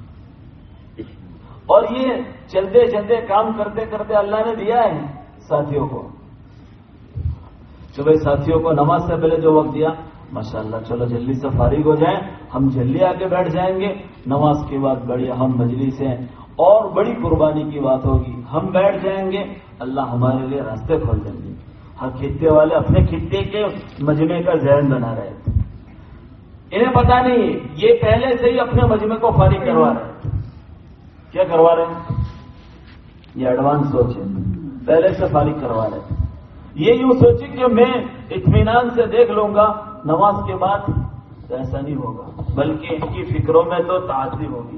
اور یہ چلتے چلتے کام کرتے کرتے اللہ نے دیا ہے ساتھیوں کو. تو بھائی ساتھیوں کو نماز سے پہلے جو وقت دیا ماشاءاللہ چلو جلدی سے فارغ ہو جائیں, ہم جلدی آ کے بیٹھ جائیں گے. نماز کے بعد بڑی اہم مجلس ہے اور بڑی قربانی کی بات ہوگی, ہم بیٹھ جائیں گے, اللہ ہمارے لیے راستے کھول دیں گے. ہر خطے والے اپنے خطے کے مجمع کا ذہن بنا رہے تھے. انہیں پتا نہیں یہ پہلے سے ہی اپنے مجمع کو فارغ کروا رہے ہیں. کیا کروا رہے ہیں؟ یہ ایڈوانس سوچ ہے, پہلے سے فارغ کروا رہے ہیں. یہ یوں سوچی کہ میں اطمینان سے دیکھ لوں گا نماز کے بعد, تو ایسا نہیں ہوگا, بلکہ ان کی فکروں میں تو تعاطی ہوگی.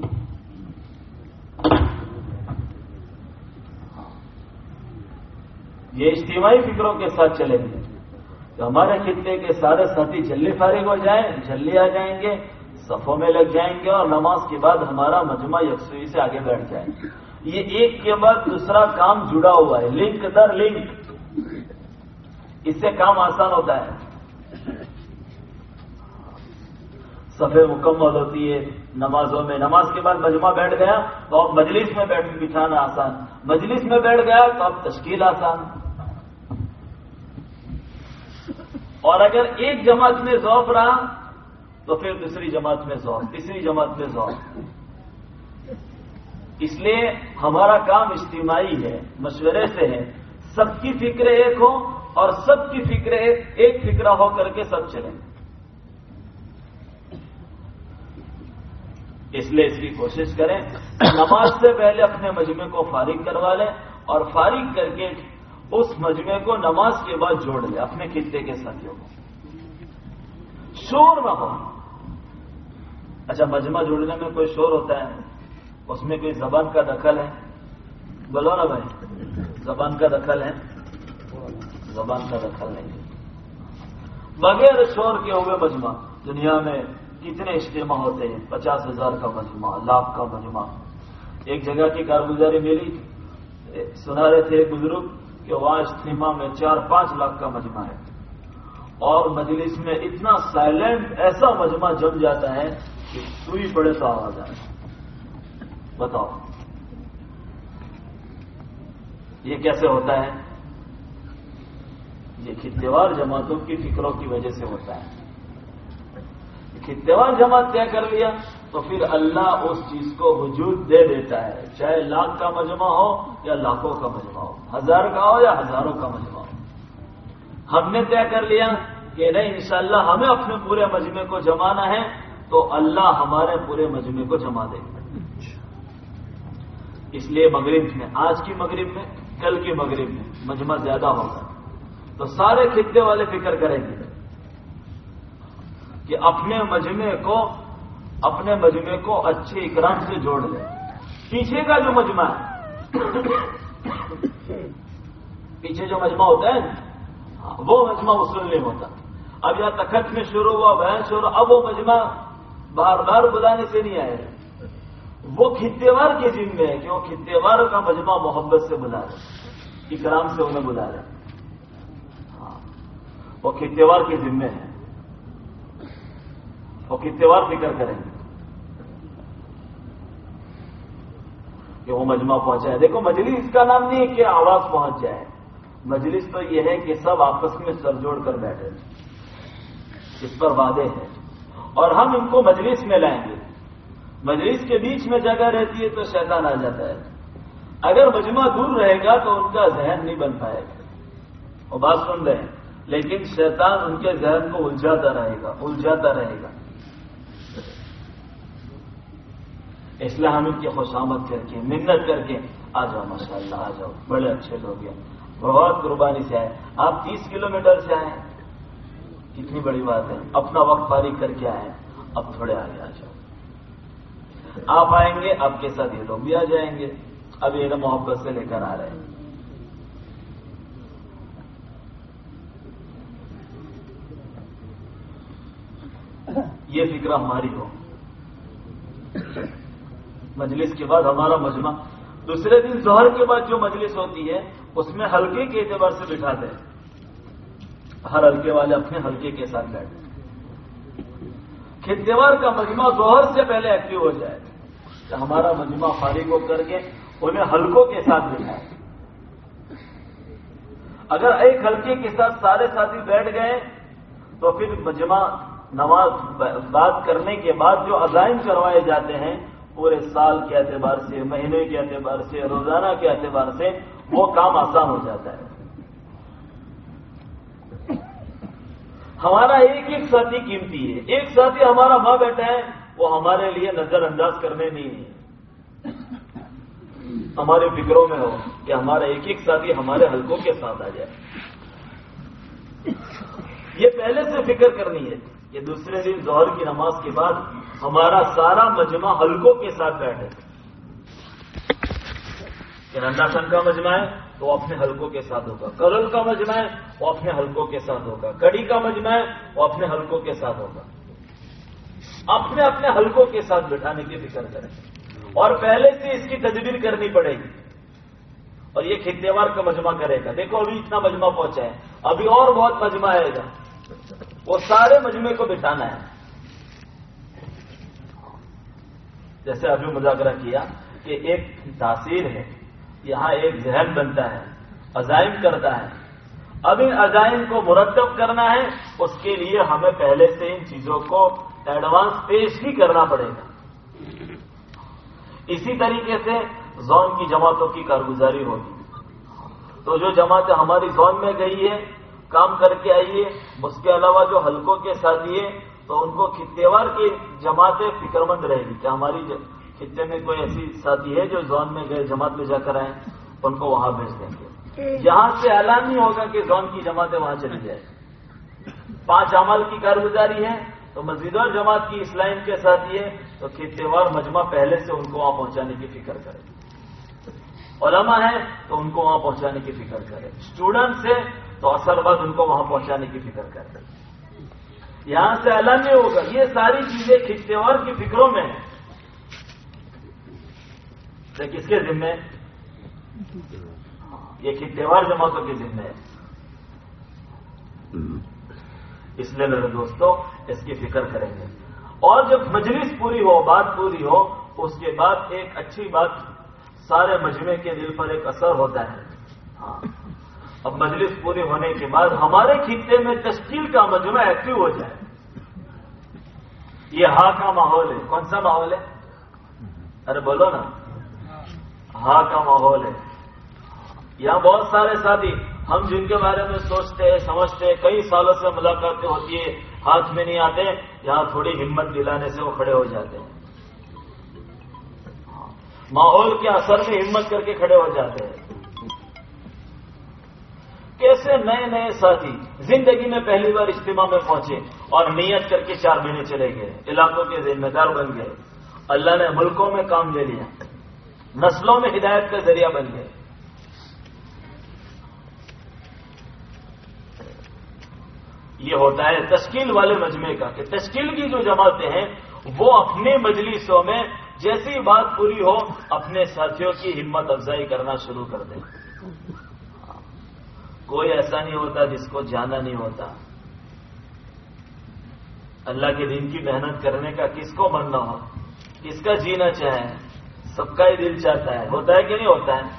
یہ اجتماعی فکروں کے ساتھ چلیں گے تو ہمارے خطے کے سارے ساتھی جلدی فارغ ہو جائیں, جلدی آ جائیں گے, صفوں میں لگ جائیں گے اور نماز کے بعد ہمارا مجمع یکسوئی سے آگے بیٹھ جائیں گے. یہ ایک کے بعد دوسرا کام جڑا ہوا ہے, لنک در لنک. اس سے کام آسان ہوتا ہے. صفیں مکمل ہوتی ہے نمازوں میں. نماز کے بعد مجمع بیٹھ گیا تو اب مجلس میں بیٹھ بٹھانا آسان, مجلس میں بیٹھ گیا تو اب تشکیل آسان. اور اگر ایک جماعت میں ذوق رہا تو پھر دوسری جماعت میں ذوق, تیسری جماعت میں ذوق. اس لیے ہمارا کام اجتماعی ہے, مشورے سے ہے. سب کی فکریں ایک ہو اور سب کی فکریں ایک فکرہ ہو کر کے سب چلیں. اس لیے اس کی کوشش کریں نماز سے پہلے اپنے مجمع کو فارغ کروا لیں اور فارغ کر کے اس مجمع کو نماز کے بعد جوڑ لیں اپنے خطے کے ساتھیوں کو. شور نہ ہو. اچھا مجمع جوڑنے میں کوئی شور ہوتا ہے, اس میں کوئی زبان کا دخل ہے؟ بولو نا بھائی, زبان کا دخل ہے؟ زبان کا دخل نہیں. بغیر شور کے ہوئے مجمع دنیا میں کتنے اجتماع ہوتے ہیں, پچاس ہزار کا مجمع, لاکھ کا مجمع. ایک جگہ کی کارگزاری میری سنا رہے تھے ایک بزرگ کہ وہاں اجتماع میں چار پانچ لاکھ کا مجمع ہے اور مجلس میں اتنا سائلنٹ ایسا مجمع جم جاتا ہے کہ سوئی پڑے تو آواز آئے. بتاؤ یہ کیسے ہوتا ہے؟ یہ خطےوار جماعتوں کی فکروں کی وجہ سے ہوتا ہے. خطےوار جماعت طے کر لیا تو پھر اللہ اس چیز کو وجود دے دیتا ہے, چاہے لاکھ کا مجمع ہو یا لاکھوں کا مجمع ہو, ہزار کا ہو یا ہزاروں کا مجمع ہو. ہم نے طے کر لیا کہ نہیں انشاءاللہ ہمیں اپنے پورے مجمع کو جمانا ہے تو اللہ ہمارے پورے مجمع کو جما دے گا. اس لیے مغرب میں, آج کی مغرب میں, کل کی مغرب میں مجمع زیادہ ہوگا تو سارے خطے والے فکر کریں گے کہ اپنے مجمع کو اپنے مجمع کو اچھے اکرام سے جوڑ لیں. پیچھے کا جو مجمع ہے, پیچھے جو مجمع ہوتا ہے وہ مجمع وصول نہیں ہوتا. اب یہاں تخت میں شروع ہوا, بیان شروع, اب وہ مجمع بار بار بلانے سے نہیں آئے, وہ خطےوار کے ذمے ہے کہ وہ خطےوار کا مجمع محبت سے بلا رہے, اکرام سے انہیں بلا رہے. ہاں وہ خطےوار کے ذمے ہے, وہ خطےوار فکر کریں گے کہ وہ مجمع پہنچا ہے. دیکھو مجلس کا نام نہیں ہے کہ آواز پہنچ جائے, مجلس تو یہ ہے کہ سب آپس میں سر جوڑ کر بیٹھے, اس پر وعدے ہیں اور ہم ان کو مجلس میں لائیں گے. مجلس کے بیچ میں جگہ رہتی ہے تو شیطان آ جاتا ہے. اگر مجمع دور رہے گا تو ان کا ذہن نہیں بن پائے گا. وہ بات سن رہے ہیں, لیکن شیطان ان کے ذہن کو الجھاتا رہے گا الجھاتا رہے گا. اس لیے ہم ان کی خوشامد کر کے منت کر کے آ جاؤ ماشاء اللہ آ جاؤ, بڑے اچھے لوگ ہیں, بہت قربانی سے آئے, آپ تیس کلو میٹر سے آئے, کتنی بڑی بات ہے. اپنا وقت فارغ کر کے آئے, اب تھوڑے آگے آ جاؤ. آپ آئیں گے, آپ کے ساتھ یہ لوگ بھی آ جائیں گے. اب یہ محبت سے لے کر آ رہے ہیں. یہ فکر ہماری ہو. مجلس کے بعد ہمارا مجمع دوسرے دن ظہر کے بعد جو مجلس ہوتی ہے اس میں حلقے کے اعتبار سے بٹھاتے ہیں. ہر حلقے والے اپنے حلقے کے ساتھ بیٹھتے ہیں. کھتیوار کا مجمع ظہر سے پہلے ایکٹیو ہو جائے کہ ہمارا مجمع فارغ ہو کر کے انہیں حلقوں کے ساتھ بٹھائے. اگر ایک حلقے کے ساتھ سارے ساتھی بیٹھ گئے تو پھر مجمع نماز بات کرنے کے بعد جو عزائم کروائے جاتے ہیں پورے سال کے اعتبار سے، مہینے کے اعتبار سے، روزانہ کے اعتبار سے وہ کام آسان ہو جاتا ہے. ہمارا ایک ایک ساتھی قیمتی ہے. ایک ساتھی ہمارا وہاں بیٹھا ہے وہ ہمارے لیے نظر انداز کرنے نہیں ہے. ہمارے فکروں میں ہو کہ ہمارا ایک ایک ساتھی ہمارے حلقوں کے ساتھ آ جائے. یہ پہلے سے فکر کرنی ہے کہ دوسرے دن ظہر کی نماز کے بعد ہمارا سارا مجمع حلقوں کے ساتھ بیٹھے. کہ نندا خان کا مجمع ہے تو وہ اپنے حلقوں کے ساتھ ہوگا، کرل کا مجمع ہے وہ اپنے حلقوں کے ساتھ ہوگا، کڑی کا مجمع ہے وہ اپنے حلقوں کے ساتھ ہوگا. اپنے اپنے حلقوں کے ساتھ بٹھانے کی فکر کریں اور پہلے سے اس کی تدبیر کرنی پڑے گی. اور یہ کھتیوار کا مجمع کرے گا. دیکھو ابھی اتنا مجمع پہنچا ہے، ابھی اور بہت مجمع آئے گا. وہ سارے مجمع کو بٹھانا ہے. جیسے ابھی مذاکرہ کیا کہ ایک تاثیر ہے، یہاں ایک ذہن بنتا ہے، عزائم کرتا ہے. اب ان عزائم کو مرتب کرنا ہے، اس کے لیے ہمیں پہلے سے ان چیزوں کو ایڈوانس پیش ہی کرنا پڑے گا. اسی طریقے سے زون کی جماعتوں کی کارگزاری ہوگی. تو جو جماعتیں ہماری زون میں گئی ہے کام کر کے آئیے، اس کے علاوہ جو حلقوں کے ساتھی ہے تو ان کو کھتیوار کی جماعتیں فکر مند رہے گی کہ ہماری خطے میں کوئی ایسی ساتھی ہے جو زون میں گئے جماعت میں جا کر آئے، ان کو وہاں بھیج دیں گے. یہاں سے اعلان نہیں ہوگا کہ زون کی جماعتیں وہاں چلی جائیں. پانچ اعمال کی کارگزاری ہے تو مسجد اور جماعت کی اسلام کے ساتھی ہے تو کھتیوار مجمع پہلے سے ان کو وہاں پہنچانے کی فکر کرے. علماء ہیں تو ان کو وہاں پہنچانے کی فکر کرے. اسٹوڈنٹس ہیں تو اثر بعد ان کو وہاں پہنچانے کی فکر کرے. یہاں سے اعلان نہیں ہوگا. یہ ساری چیزیں کھتیوار کی فکروں میں ہیں. کس کے ذمہ؟ یہ کھتیوار جماعتوں کے ذمہ ہے. اس لیے میرے دوستوں اس کی فکر کریں گے. اور جب مجلس پوری ہو، بات پوری ہو، اس کے بعد ایک اچھی بات سارے مجمع کے دل پر ایک اثر ہوتا ہے. ہاں اب مجلس پوری ہونے کے بعد ہمارے خطے میں تشکیل کا مجمع ایکٹیو ہو جائے. یہ ہاں کا ماحول ہے. کون سا ماحول ہے؟ ارے بولو نا. ہاں کا ماحول ہے. یہاں بہت سارے ساتھی ہم جن کے بارے میں سوچتے ہیں، سمجھتے ہیں، کئی سالوں سے ملاقاتیں ہوتی ہے، ہاتھ میں نہیں آتے، یہاں تھوڑی ہمت دلانے سے وہ کھڑے ہو جاتے ہیں. ماحول کے اثر میں ہمت کر کے کھڑے ہو جاتے ہیں. کیسے نئے نئے ساتھی زندگی میں پہلی بار اجتماع میں پہنچے اور نیت کر کے چار مہینے چلے گئے، علاقوں کے ذمہ دار بن گئے. اللہ نے ملکوں میں کام لے لیا، نسلوں میں ہدایت کا ذریعہ بن گئے. یہ ہوتا ہے تشکیل والے مجمع کا کہ تشکیل کی جو جماعتیں ہیں وہ اپنے مجلسوں میں جیسی بات پوری ہو اپنے ساتھیوں کی ہمت افزائی کرنا شروع کر دیں. کوئی ایسا نہیں ہوتا جس کو جانا نہیں ہوتا. اللہ کے دین کی محنت کرنے کا کس کو من نہ ہو، کس کا جینا چاہے، سب کا ہی دل چاہتا ہے. ہوتا ہے کہ نہیں ہوتا ہے؟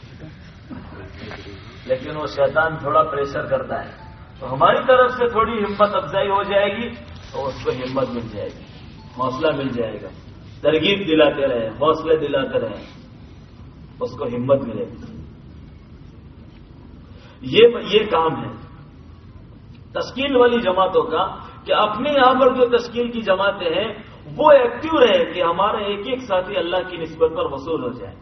لیکن وہ شیطان تھوڑا پریشر کرتا ہے تو ہماری طرف سے تھوڑی ہمت افزائی ہو جائے گی تو اس کو ہمت مل جائے گی، حوصلہ مل جائے گا. ترغیب دلاتے رہے، حوصلے دلاتے رہے، اس کو ہمت ملے گی. یہ یہ کام ہے تشکیل والی جماعتوں کا کہ اپنے یہاں پر جو تشکیل کی جماعتیں ہیں وہ ایکٹیو رہے کہ ہمارا ایک ایک ساتھی اللہ کی نسبت پر وصول ہو جائے.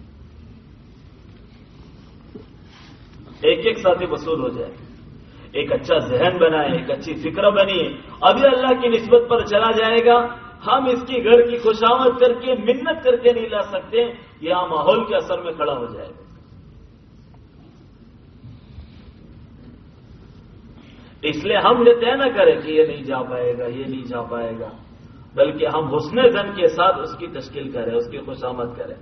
ایک ایک ساتھی وصول ہو جائے، ایک اچھا ذہن بنائے، ایک اچھی فکر بنی. ابھی اللہ کی نسبت پر چلا جائے گا. ہم اس کی گھر کی خوشامد کر کے منت کر کے نہیں لا سکتے، یہاں ماحول کے اثر میں کھڑا ہو جائے گا. اس لیے ہم یہ طے نہ کریں کہ یہ نہیں جا پائے گا، یہ نہیں جا پائے گا، بلکہ ہم حسن ظن کے ساتھ اس کی تشکیل کریں، اس کی خوشامد کریں۔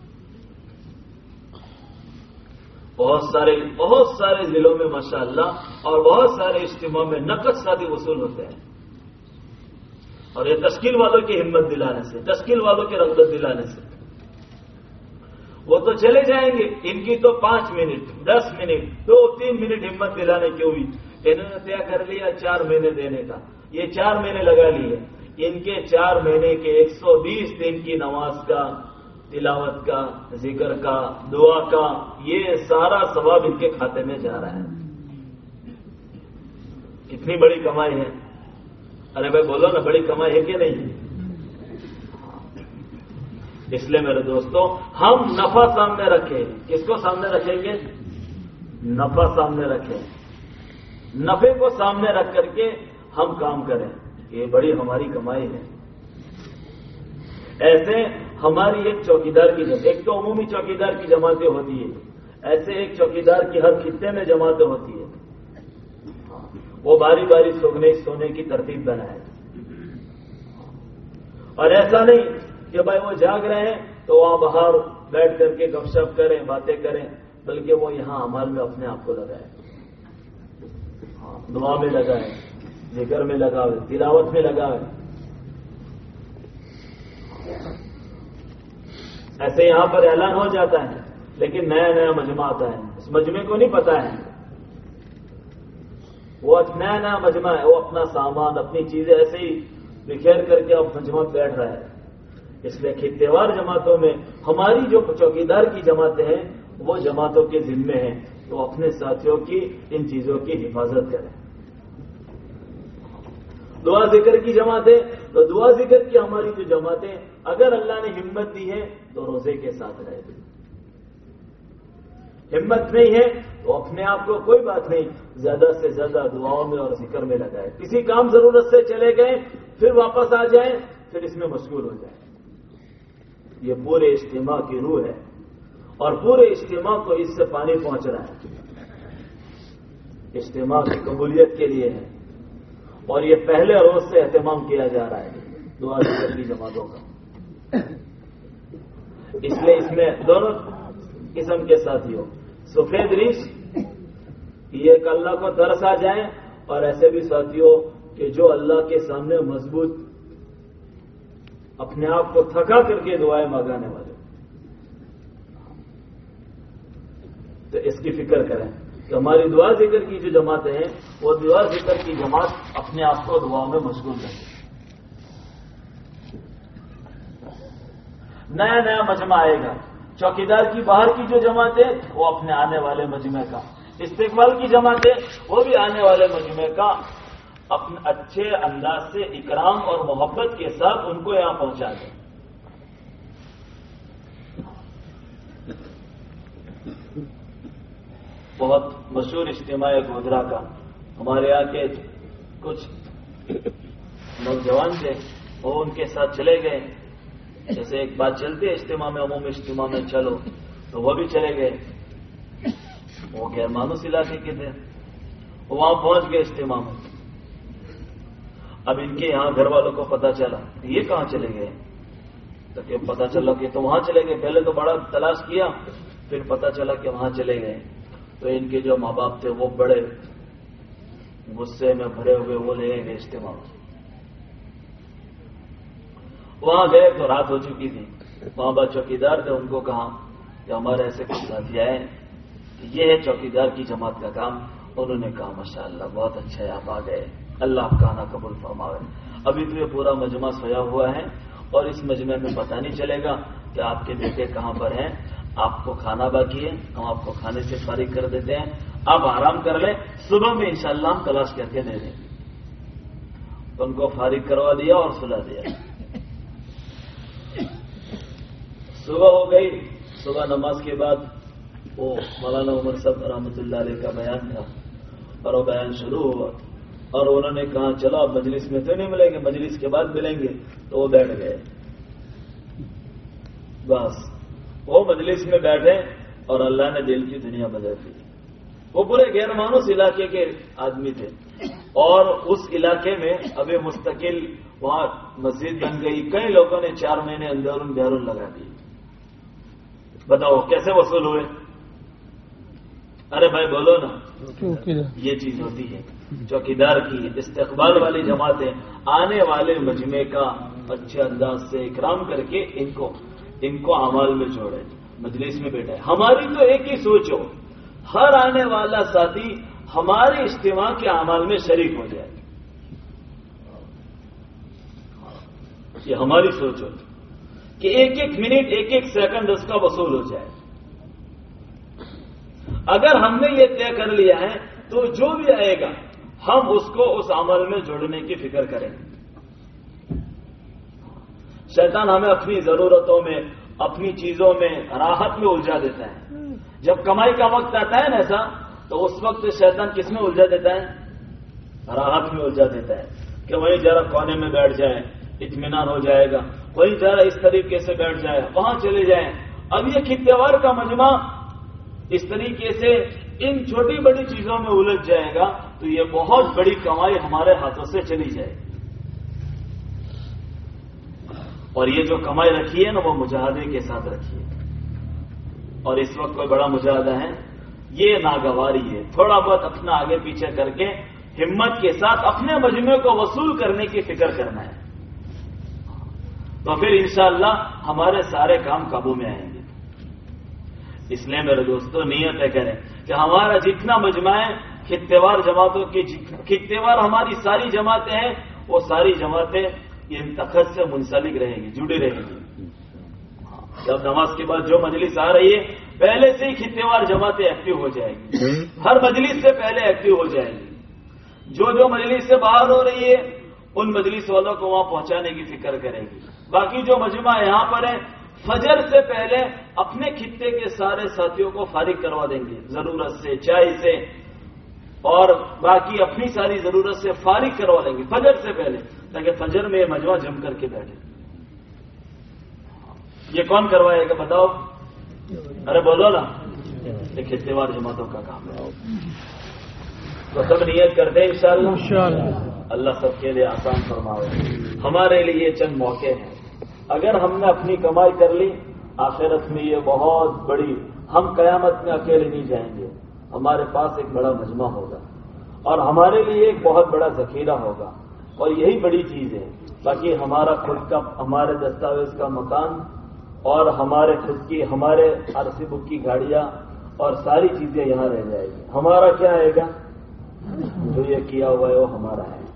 بہت سارے بہت سارے ضلعوں میں ماشاءاللہ اور بہت سارے اجتماع میں نقد شادی وصول ہوتے ہیں، اور یہ تشکیل والوں کی ہمت دلانے سے، تشکیل والوں کی رغبت دلانے سے۔ وہ تو چلے جائیں گے، ان کی تو پانچ منٹ دس منٹ دو تین منٹ ہمت دلانے کی ہوئی، انہوں نے طے کر لیا چار مہینے دینے کا، یہ چار مہینے لگا لیے، ان کے چار مہینے کے ایک سو بیس دن کی نماز کا، تلاوت کا، ذکر کا، دعا کا، یہ سارا ثواب ان کے کھاتے میں جا رہا ہے۔ کتنی بڑی کمائی ہے؟ ارے بھائی بولو نا، بڑی کمائی ہے کہ نہیں؟ اس لیے میرے دوستوں، ہم نفع سامنے رکھیں۔ کس کو سامنے رکھیں گے؟ نفع سامنے رکھیں، نفع کو سامنے رکھ کر کے ہم کام کریں، یہ بڑی ہماری کمائی ہے۔ ایسے ہماری ایک چوکیدار کی جماعت، ایک تو عمومی چوکیدار کی جماعتیں ہوتی ہے، ایسے ایک چوکیدار کی ہر خطے میں جماعتیں ہوتی ہے، وہ باری باری سونے سونے کی ترتیب بنائے، اور ایسا نہیں کہ بھائی وہ جاگ رہے ہیں تو وہاں باہر بیٹھ کر کے گپ شپ کریں، باتیں کریں، بلکہ وہ یہاں عمل میں اپنے آپ کو لگائے، دعا میں لگائے، ذکر میں لگا ہوئے، تلاوت میں لگا ہوئے۔ ایسے یہاں پر اعلان ہو جاتا ہے، لیکن نیا نیا مجمع آتا ہے، اس مجمع کو نہیں پتا ہے، وہ نیا نیا مجمع ہے، وہ اپنا سامان اپنی چیزیں ایسے ہی بکھیر کر کے اب مجمع بیٹھ رہا ہے۔ اس لیے خطےوار جماعتوں میں ہماری جو چوکیدار کی جماعتیں ہیں وہ جماعتوں کے ذمے ہیں، تو اپنے ساتھیوں کی ان چیزوں کی حفاظت کریں۔ دعا ذکر کی جماعتیں، تو دعا ذکر کی ہماری جو جماعتیں، اگر اللہ نے ہمت دی ہے تو روزے کے ساتھ رہے، ہمت نہیں ہے تو اپنے آپ کو کوئی بات نہیں، زیادہ سے زیادہ دعاؤں میں اور ذکر میں لگائے، کسی کام ضرورت سے چلے گئے پھر واپس آ جائیں، پھر اس میں مشغول ہو جائیں۔ یہ پورے اجتماع کی روح ہے، اور پورے اجتماع کو اس سے پانی پہنچ رہا ہے، اجتماع کی قبولیت کے لیے ہے، اور یہ پہلے روز سے اہتمام کیا جا رہا ہے دعا ذکر کی جماعتوں کا۔ اس لیے اس میں دونوں قسم کے ساتھیوں، سفید ریش یہ کہ اللہ کو ترس آ جائیں، اور ایسے بھی ساتھیوں کہ جو اللہ کے سامنے مضبوط اپنے آپ کو تھکا کر کے دعائیں مانگانے والے، تو اس کی فکر کریں کہ ہماری دعا ذکر کی جو جماعتیں ہیں وہ دعا ذکر کی جماعت اپنے آپ کو دعا میں مشغول رہے۔ نیا نیا مجمع آئے گا، چوکیدار کی باہر کی جو جماعتیں وہ اپنے آنے والے مجمع کا، استقبال کی جماعتیں وہ بھی آنے والے مجمع کا اپنے اچھے انداز سے اکرام اور محبت کے ساتھ ان کو یہاں پہنچا دیں۔ بہت مشہور اجتماع ہے گودرا کا، ہمارے یہاں کے کچھ نوجوان تھے، وہ ان کے ساتھ چلے گئے، جیسے ایک بات چلتی ہے اجتماع میں، عمومی اجتماع میں چلو، تو وہ بھی چلے گئے، وہ غیر مانوس علاقے کے تھے، وہ وہاں پہنچ گئے اجتماع میں۔ اب ان کے یہاں گھر والوں کو پتا چلا کہ یہ کہاں چلے گئے، تو کہ پتا چلا کہ تو وہاں چلے گئے، پہلے تو بڑا تلاش کیا، پھر پتا چلا کہ وہاں چلے گئے، تو ان کے جو ماں باپ تھے وہ بڑے غصے میں بھرے ہوئے وہ لے گئے اجتماع میں۔ وہاں گئے تو رات ہو چکی تھی، وہاں بات چوکیدار تھے، ان کو کہا کہ ہمارے ایسے کچھ ساتھی آئے کہ یہ ہے چوکیدار کی جماعت کا کام۔ انہوں نے کہا ماشاءاللہ بہت اچھا ہے، آپ آ گئے، اللہ آپ کا آنا قبول فرمائے۔ ابھی تو یہ پورا مجمع سویا ہوا ہے، اور اس مجمع میں پتہ نہیں چلے گا کہ آپ کے بیٹے کہاں پر ہیں، آپ کو کھانا باقی ہے، ہم آپ کو کھانے سے فارغ کر دیتے ہیں، آپ آرام کر لیں، صبح میں انشاءاللہ ہم تلاش کر کے دے دیں گے۔ ان کو فارغ کروا دیا اور سلا دیا۔ صبح ہو گئی، صبح نماز کے بعد وہ مولانا عمر صاحب رحمۃ اللہ علیہ کا بیان تھا، اور وہ بیان شروع ہوا، اور انہوں نے کہا چلو اب مجلس میں تو نہیں ملیں گے، مجلس کے بعد ملیں گے، تو وہ بیٹھ گئے۔ بس وہ مجلس میں بیٹھے اور اللہ نے دل کی دنیا بدل دی، وہ پورے غیر مانوس علاقے کے آدمی تھے اور اس علاقے میں ابھی مستقل وہاں مسجد بن گئی. کئی لوگوں نے چار مہینے اندرون بیرون لگا دی. بتاؤ کیسے وصول ہوئے؟ ارے بھائی بولو نا. یہ چیز ہوتی ہے چوکیدار کی. استقبال والی جماعتیں آنے والے مجمع کا اچھے انداز سے اکرام کر کے ان کو ان کو اعمال میں جوڑے, مجلس میں بیٹھے. ہماری تو ایک ہی سوچ ہو, ہر آنے والا ساتھی ہمارے اجتماع کے اعمال میں شریک ہو جائے. یہ ہماری سوچ ہو کہ ایک ایک منٹ ایک ایک سیکنڈ اس کا وصول ہو جائے. اگر ہم نے یہ طے کر لیا ہے تو جو بھی آئے گا ہم اس کو اس عمل میں جوڑنے کی فکر کریں گے. شیطان ہمیں اپنی ضرورتوں میں اپنی چیزوں میں راحت میں الجھا دیتا ہے. جب کمائی کا وقت آتا ہے نا ایسا تو اس وقت شیطان کس میں الجھا دیتا ہے؟ راحت میں الجھا دیتا ہے کہ وہیں ذرا کونے میں بیٹھ جائیں, اطمینان ہو جائے گا. وہیں ذرا اس طریقے سے بیٹھ جائے, وہاں چلے جائیں. اب یہ خطےوار کا مجمع اس طریقے سے ان چھوٹی بڑی چیزوں میں الجھ جائے گا تو یہ بہت بڑی کمائی ہمارے ہاتھوں سے چلی جائے گی. اور یہ جو کمائی رکھی ہے نا وہ مجاہدے کے ساتھ رکھی ہے. اور اس وقت کوئی بڑا مجاہدہ ہے یہ ناگواری ہے. تھوڑا بہت اپنا آگے پیچھے کر کے ہمت کے ساتھ اپنے مجمع کو وصول کرنے کی فکر کرنا ہے تو پھر انشاءاللہ ہمارے سارے کام قابو میں آئیں گے. اس لیے میرے دوستوں نیت ہے کریں کہ ہمارا جتنا مجمع ہے خطےوار جماعتوں کی خطےوار ہماری ساری جماعتیں ہیں وہ ساری جماعتیں یہ انتخاب سے منسلک رہیں گی, جڑی رہیں گی. جب نماز کے بعد جو مجلس آ رہی ہے پہلے سے ہی خطےوار جماعتیں ایکٹیو ہو جائیں گی. ہر مجلس سے پہلے ایکٹیو ہو جائیں گی. جو جو مجلس سے باہر ہو رہی ہے ان مجلس والوں کو وہاں پہنچانے کی فکر کریں گی. باقی جو مجمع یہاں پر ہے فجر سے پہلے اپنے خطے کے سارے ساتھیوں کو فارغ کروا دیں گے ضرورت سے, چائے سے, اور باقی اپنی ساری ضرورت سے فارغ کروا لیں گے فجر سے پہلے تاکہ فجر میں یہ مجمع جم کر کے بیٹھے. یہ کون کروائے گا بتاؤ؟ ارے بولو نا. یہ خطےوار جماعتوں کا کام ہے. تو سب نیت کرتے ہیں انشاءاللہ. اللہ سب کے لیے آسان فرمائے. ہمارے لیے یہ چند موقع ہیں. اگر ہم نے اپنی کمائی کر لی آخرت میں یہ بہت بڑی, ہم قیامت میں اکیلے نہیں جائیں گے. ہمارے پاس ایک بڑا مجمع ہوگا اور ہمارے لیے ایک بہت بڑا ذخیرہ ہوگا اور یہی بڑی چیز ہے. باقی ہمارا خود کا ہمارے دستاویز کا مکان اور ہمارے خود کی ہمارے آر سی بک کی گاڑیاں اور ساری چیزیں یہاں رہ جائے گی. ہمارا کیا آئے گا؟ جو یہ کیا ہوا ہے وہ ہمارا ہے.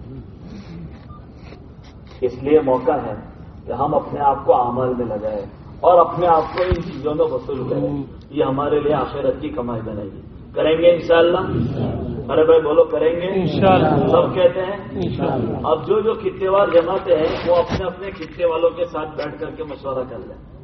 اس لیے موقع ہے کہ ہم اپنے آپ کو اعمال میں لگائیں اور اپنے آپ کو ان چیزوں میں وصول کریں. یہ ہمارے لیے آخرت کی کمائی بنے گی. کریں گے انشاءاللہ. ارے بھائی بولو کریں گے انشاءاللہ. سب کہتے ہیں انشاءاللہ. اب جو جو خطےوار جماعتیں ہیں وہ اپنے اپنے خطے والوں کے ساتھ بیٹھ کر کے مشورہ کر لیں.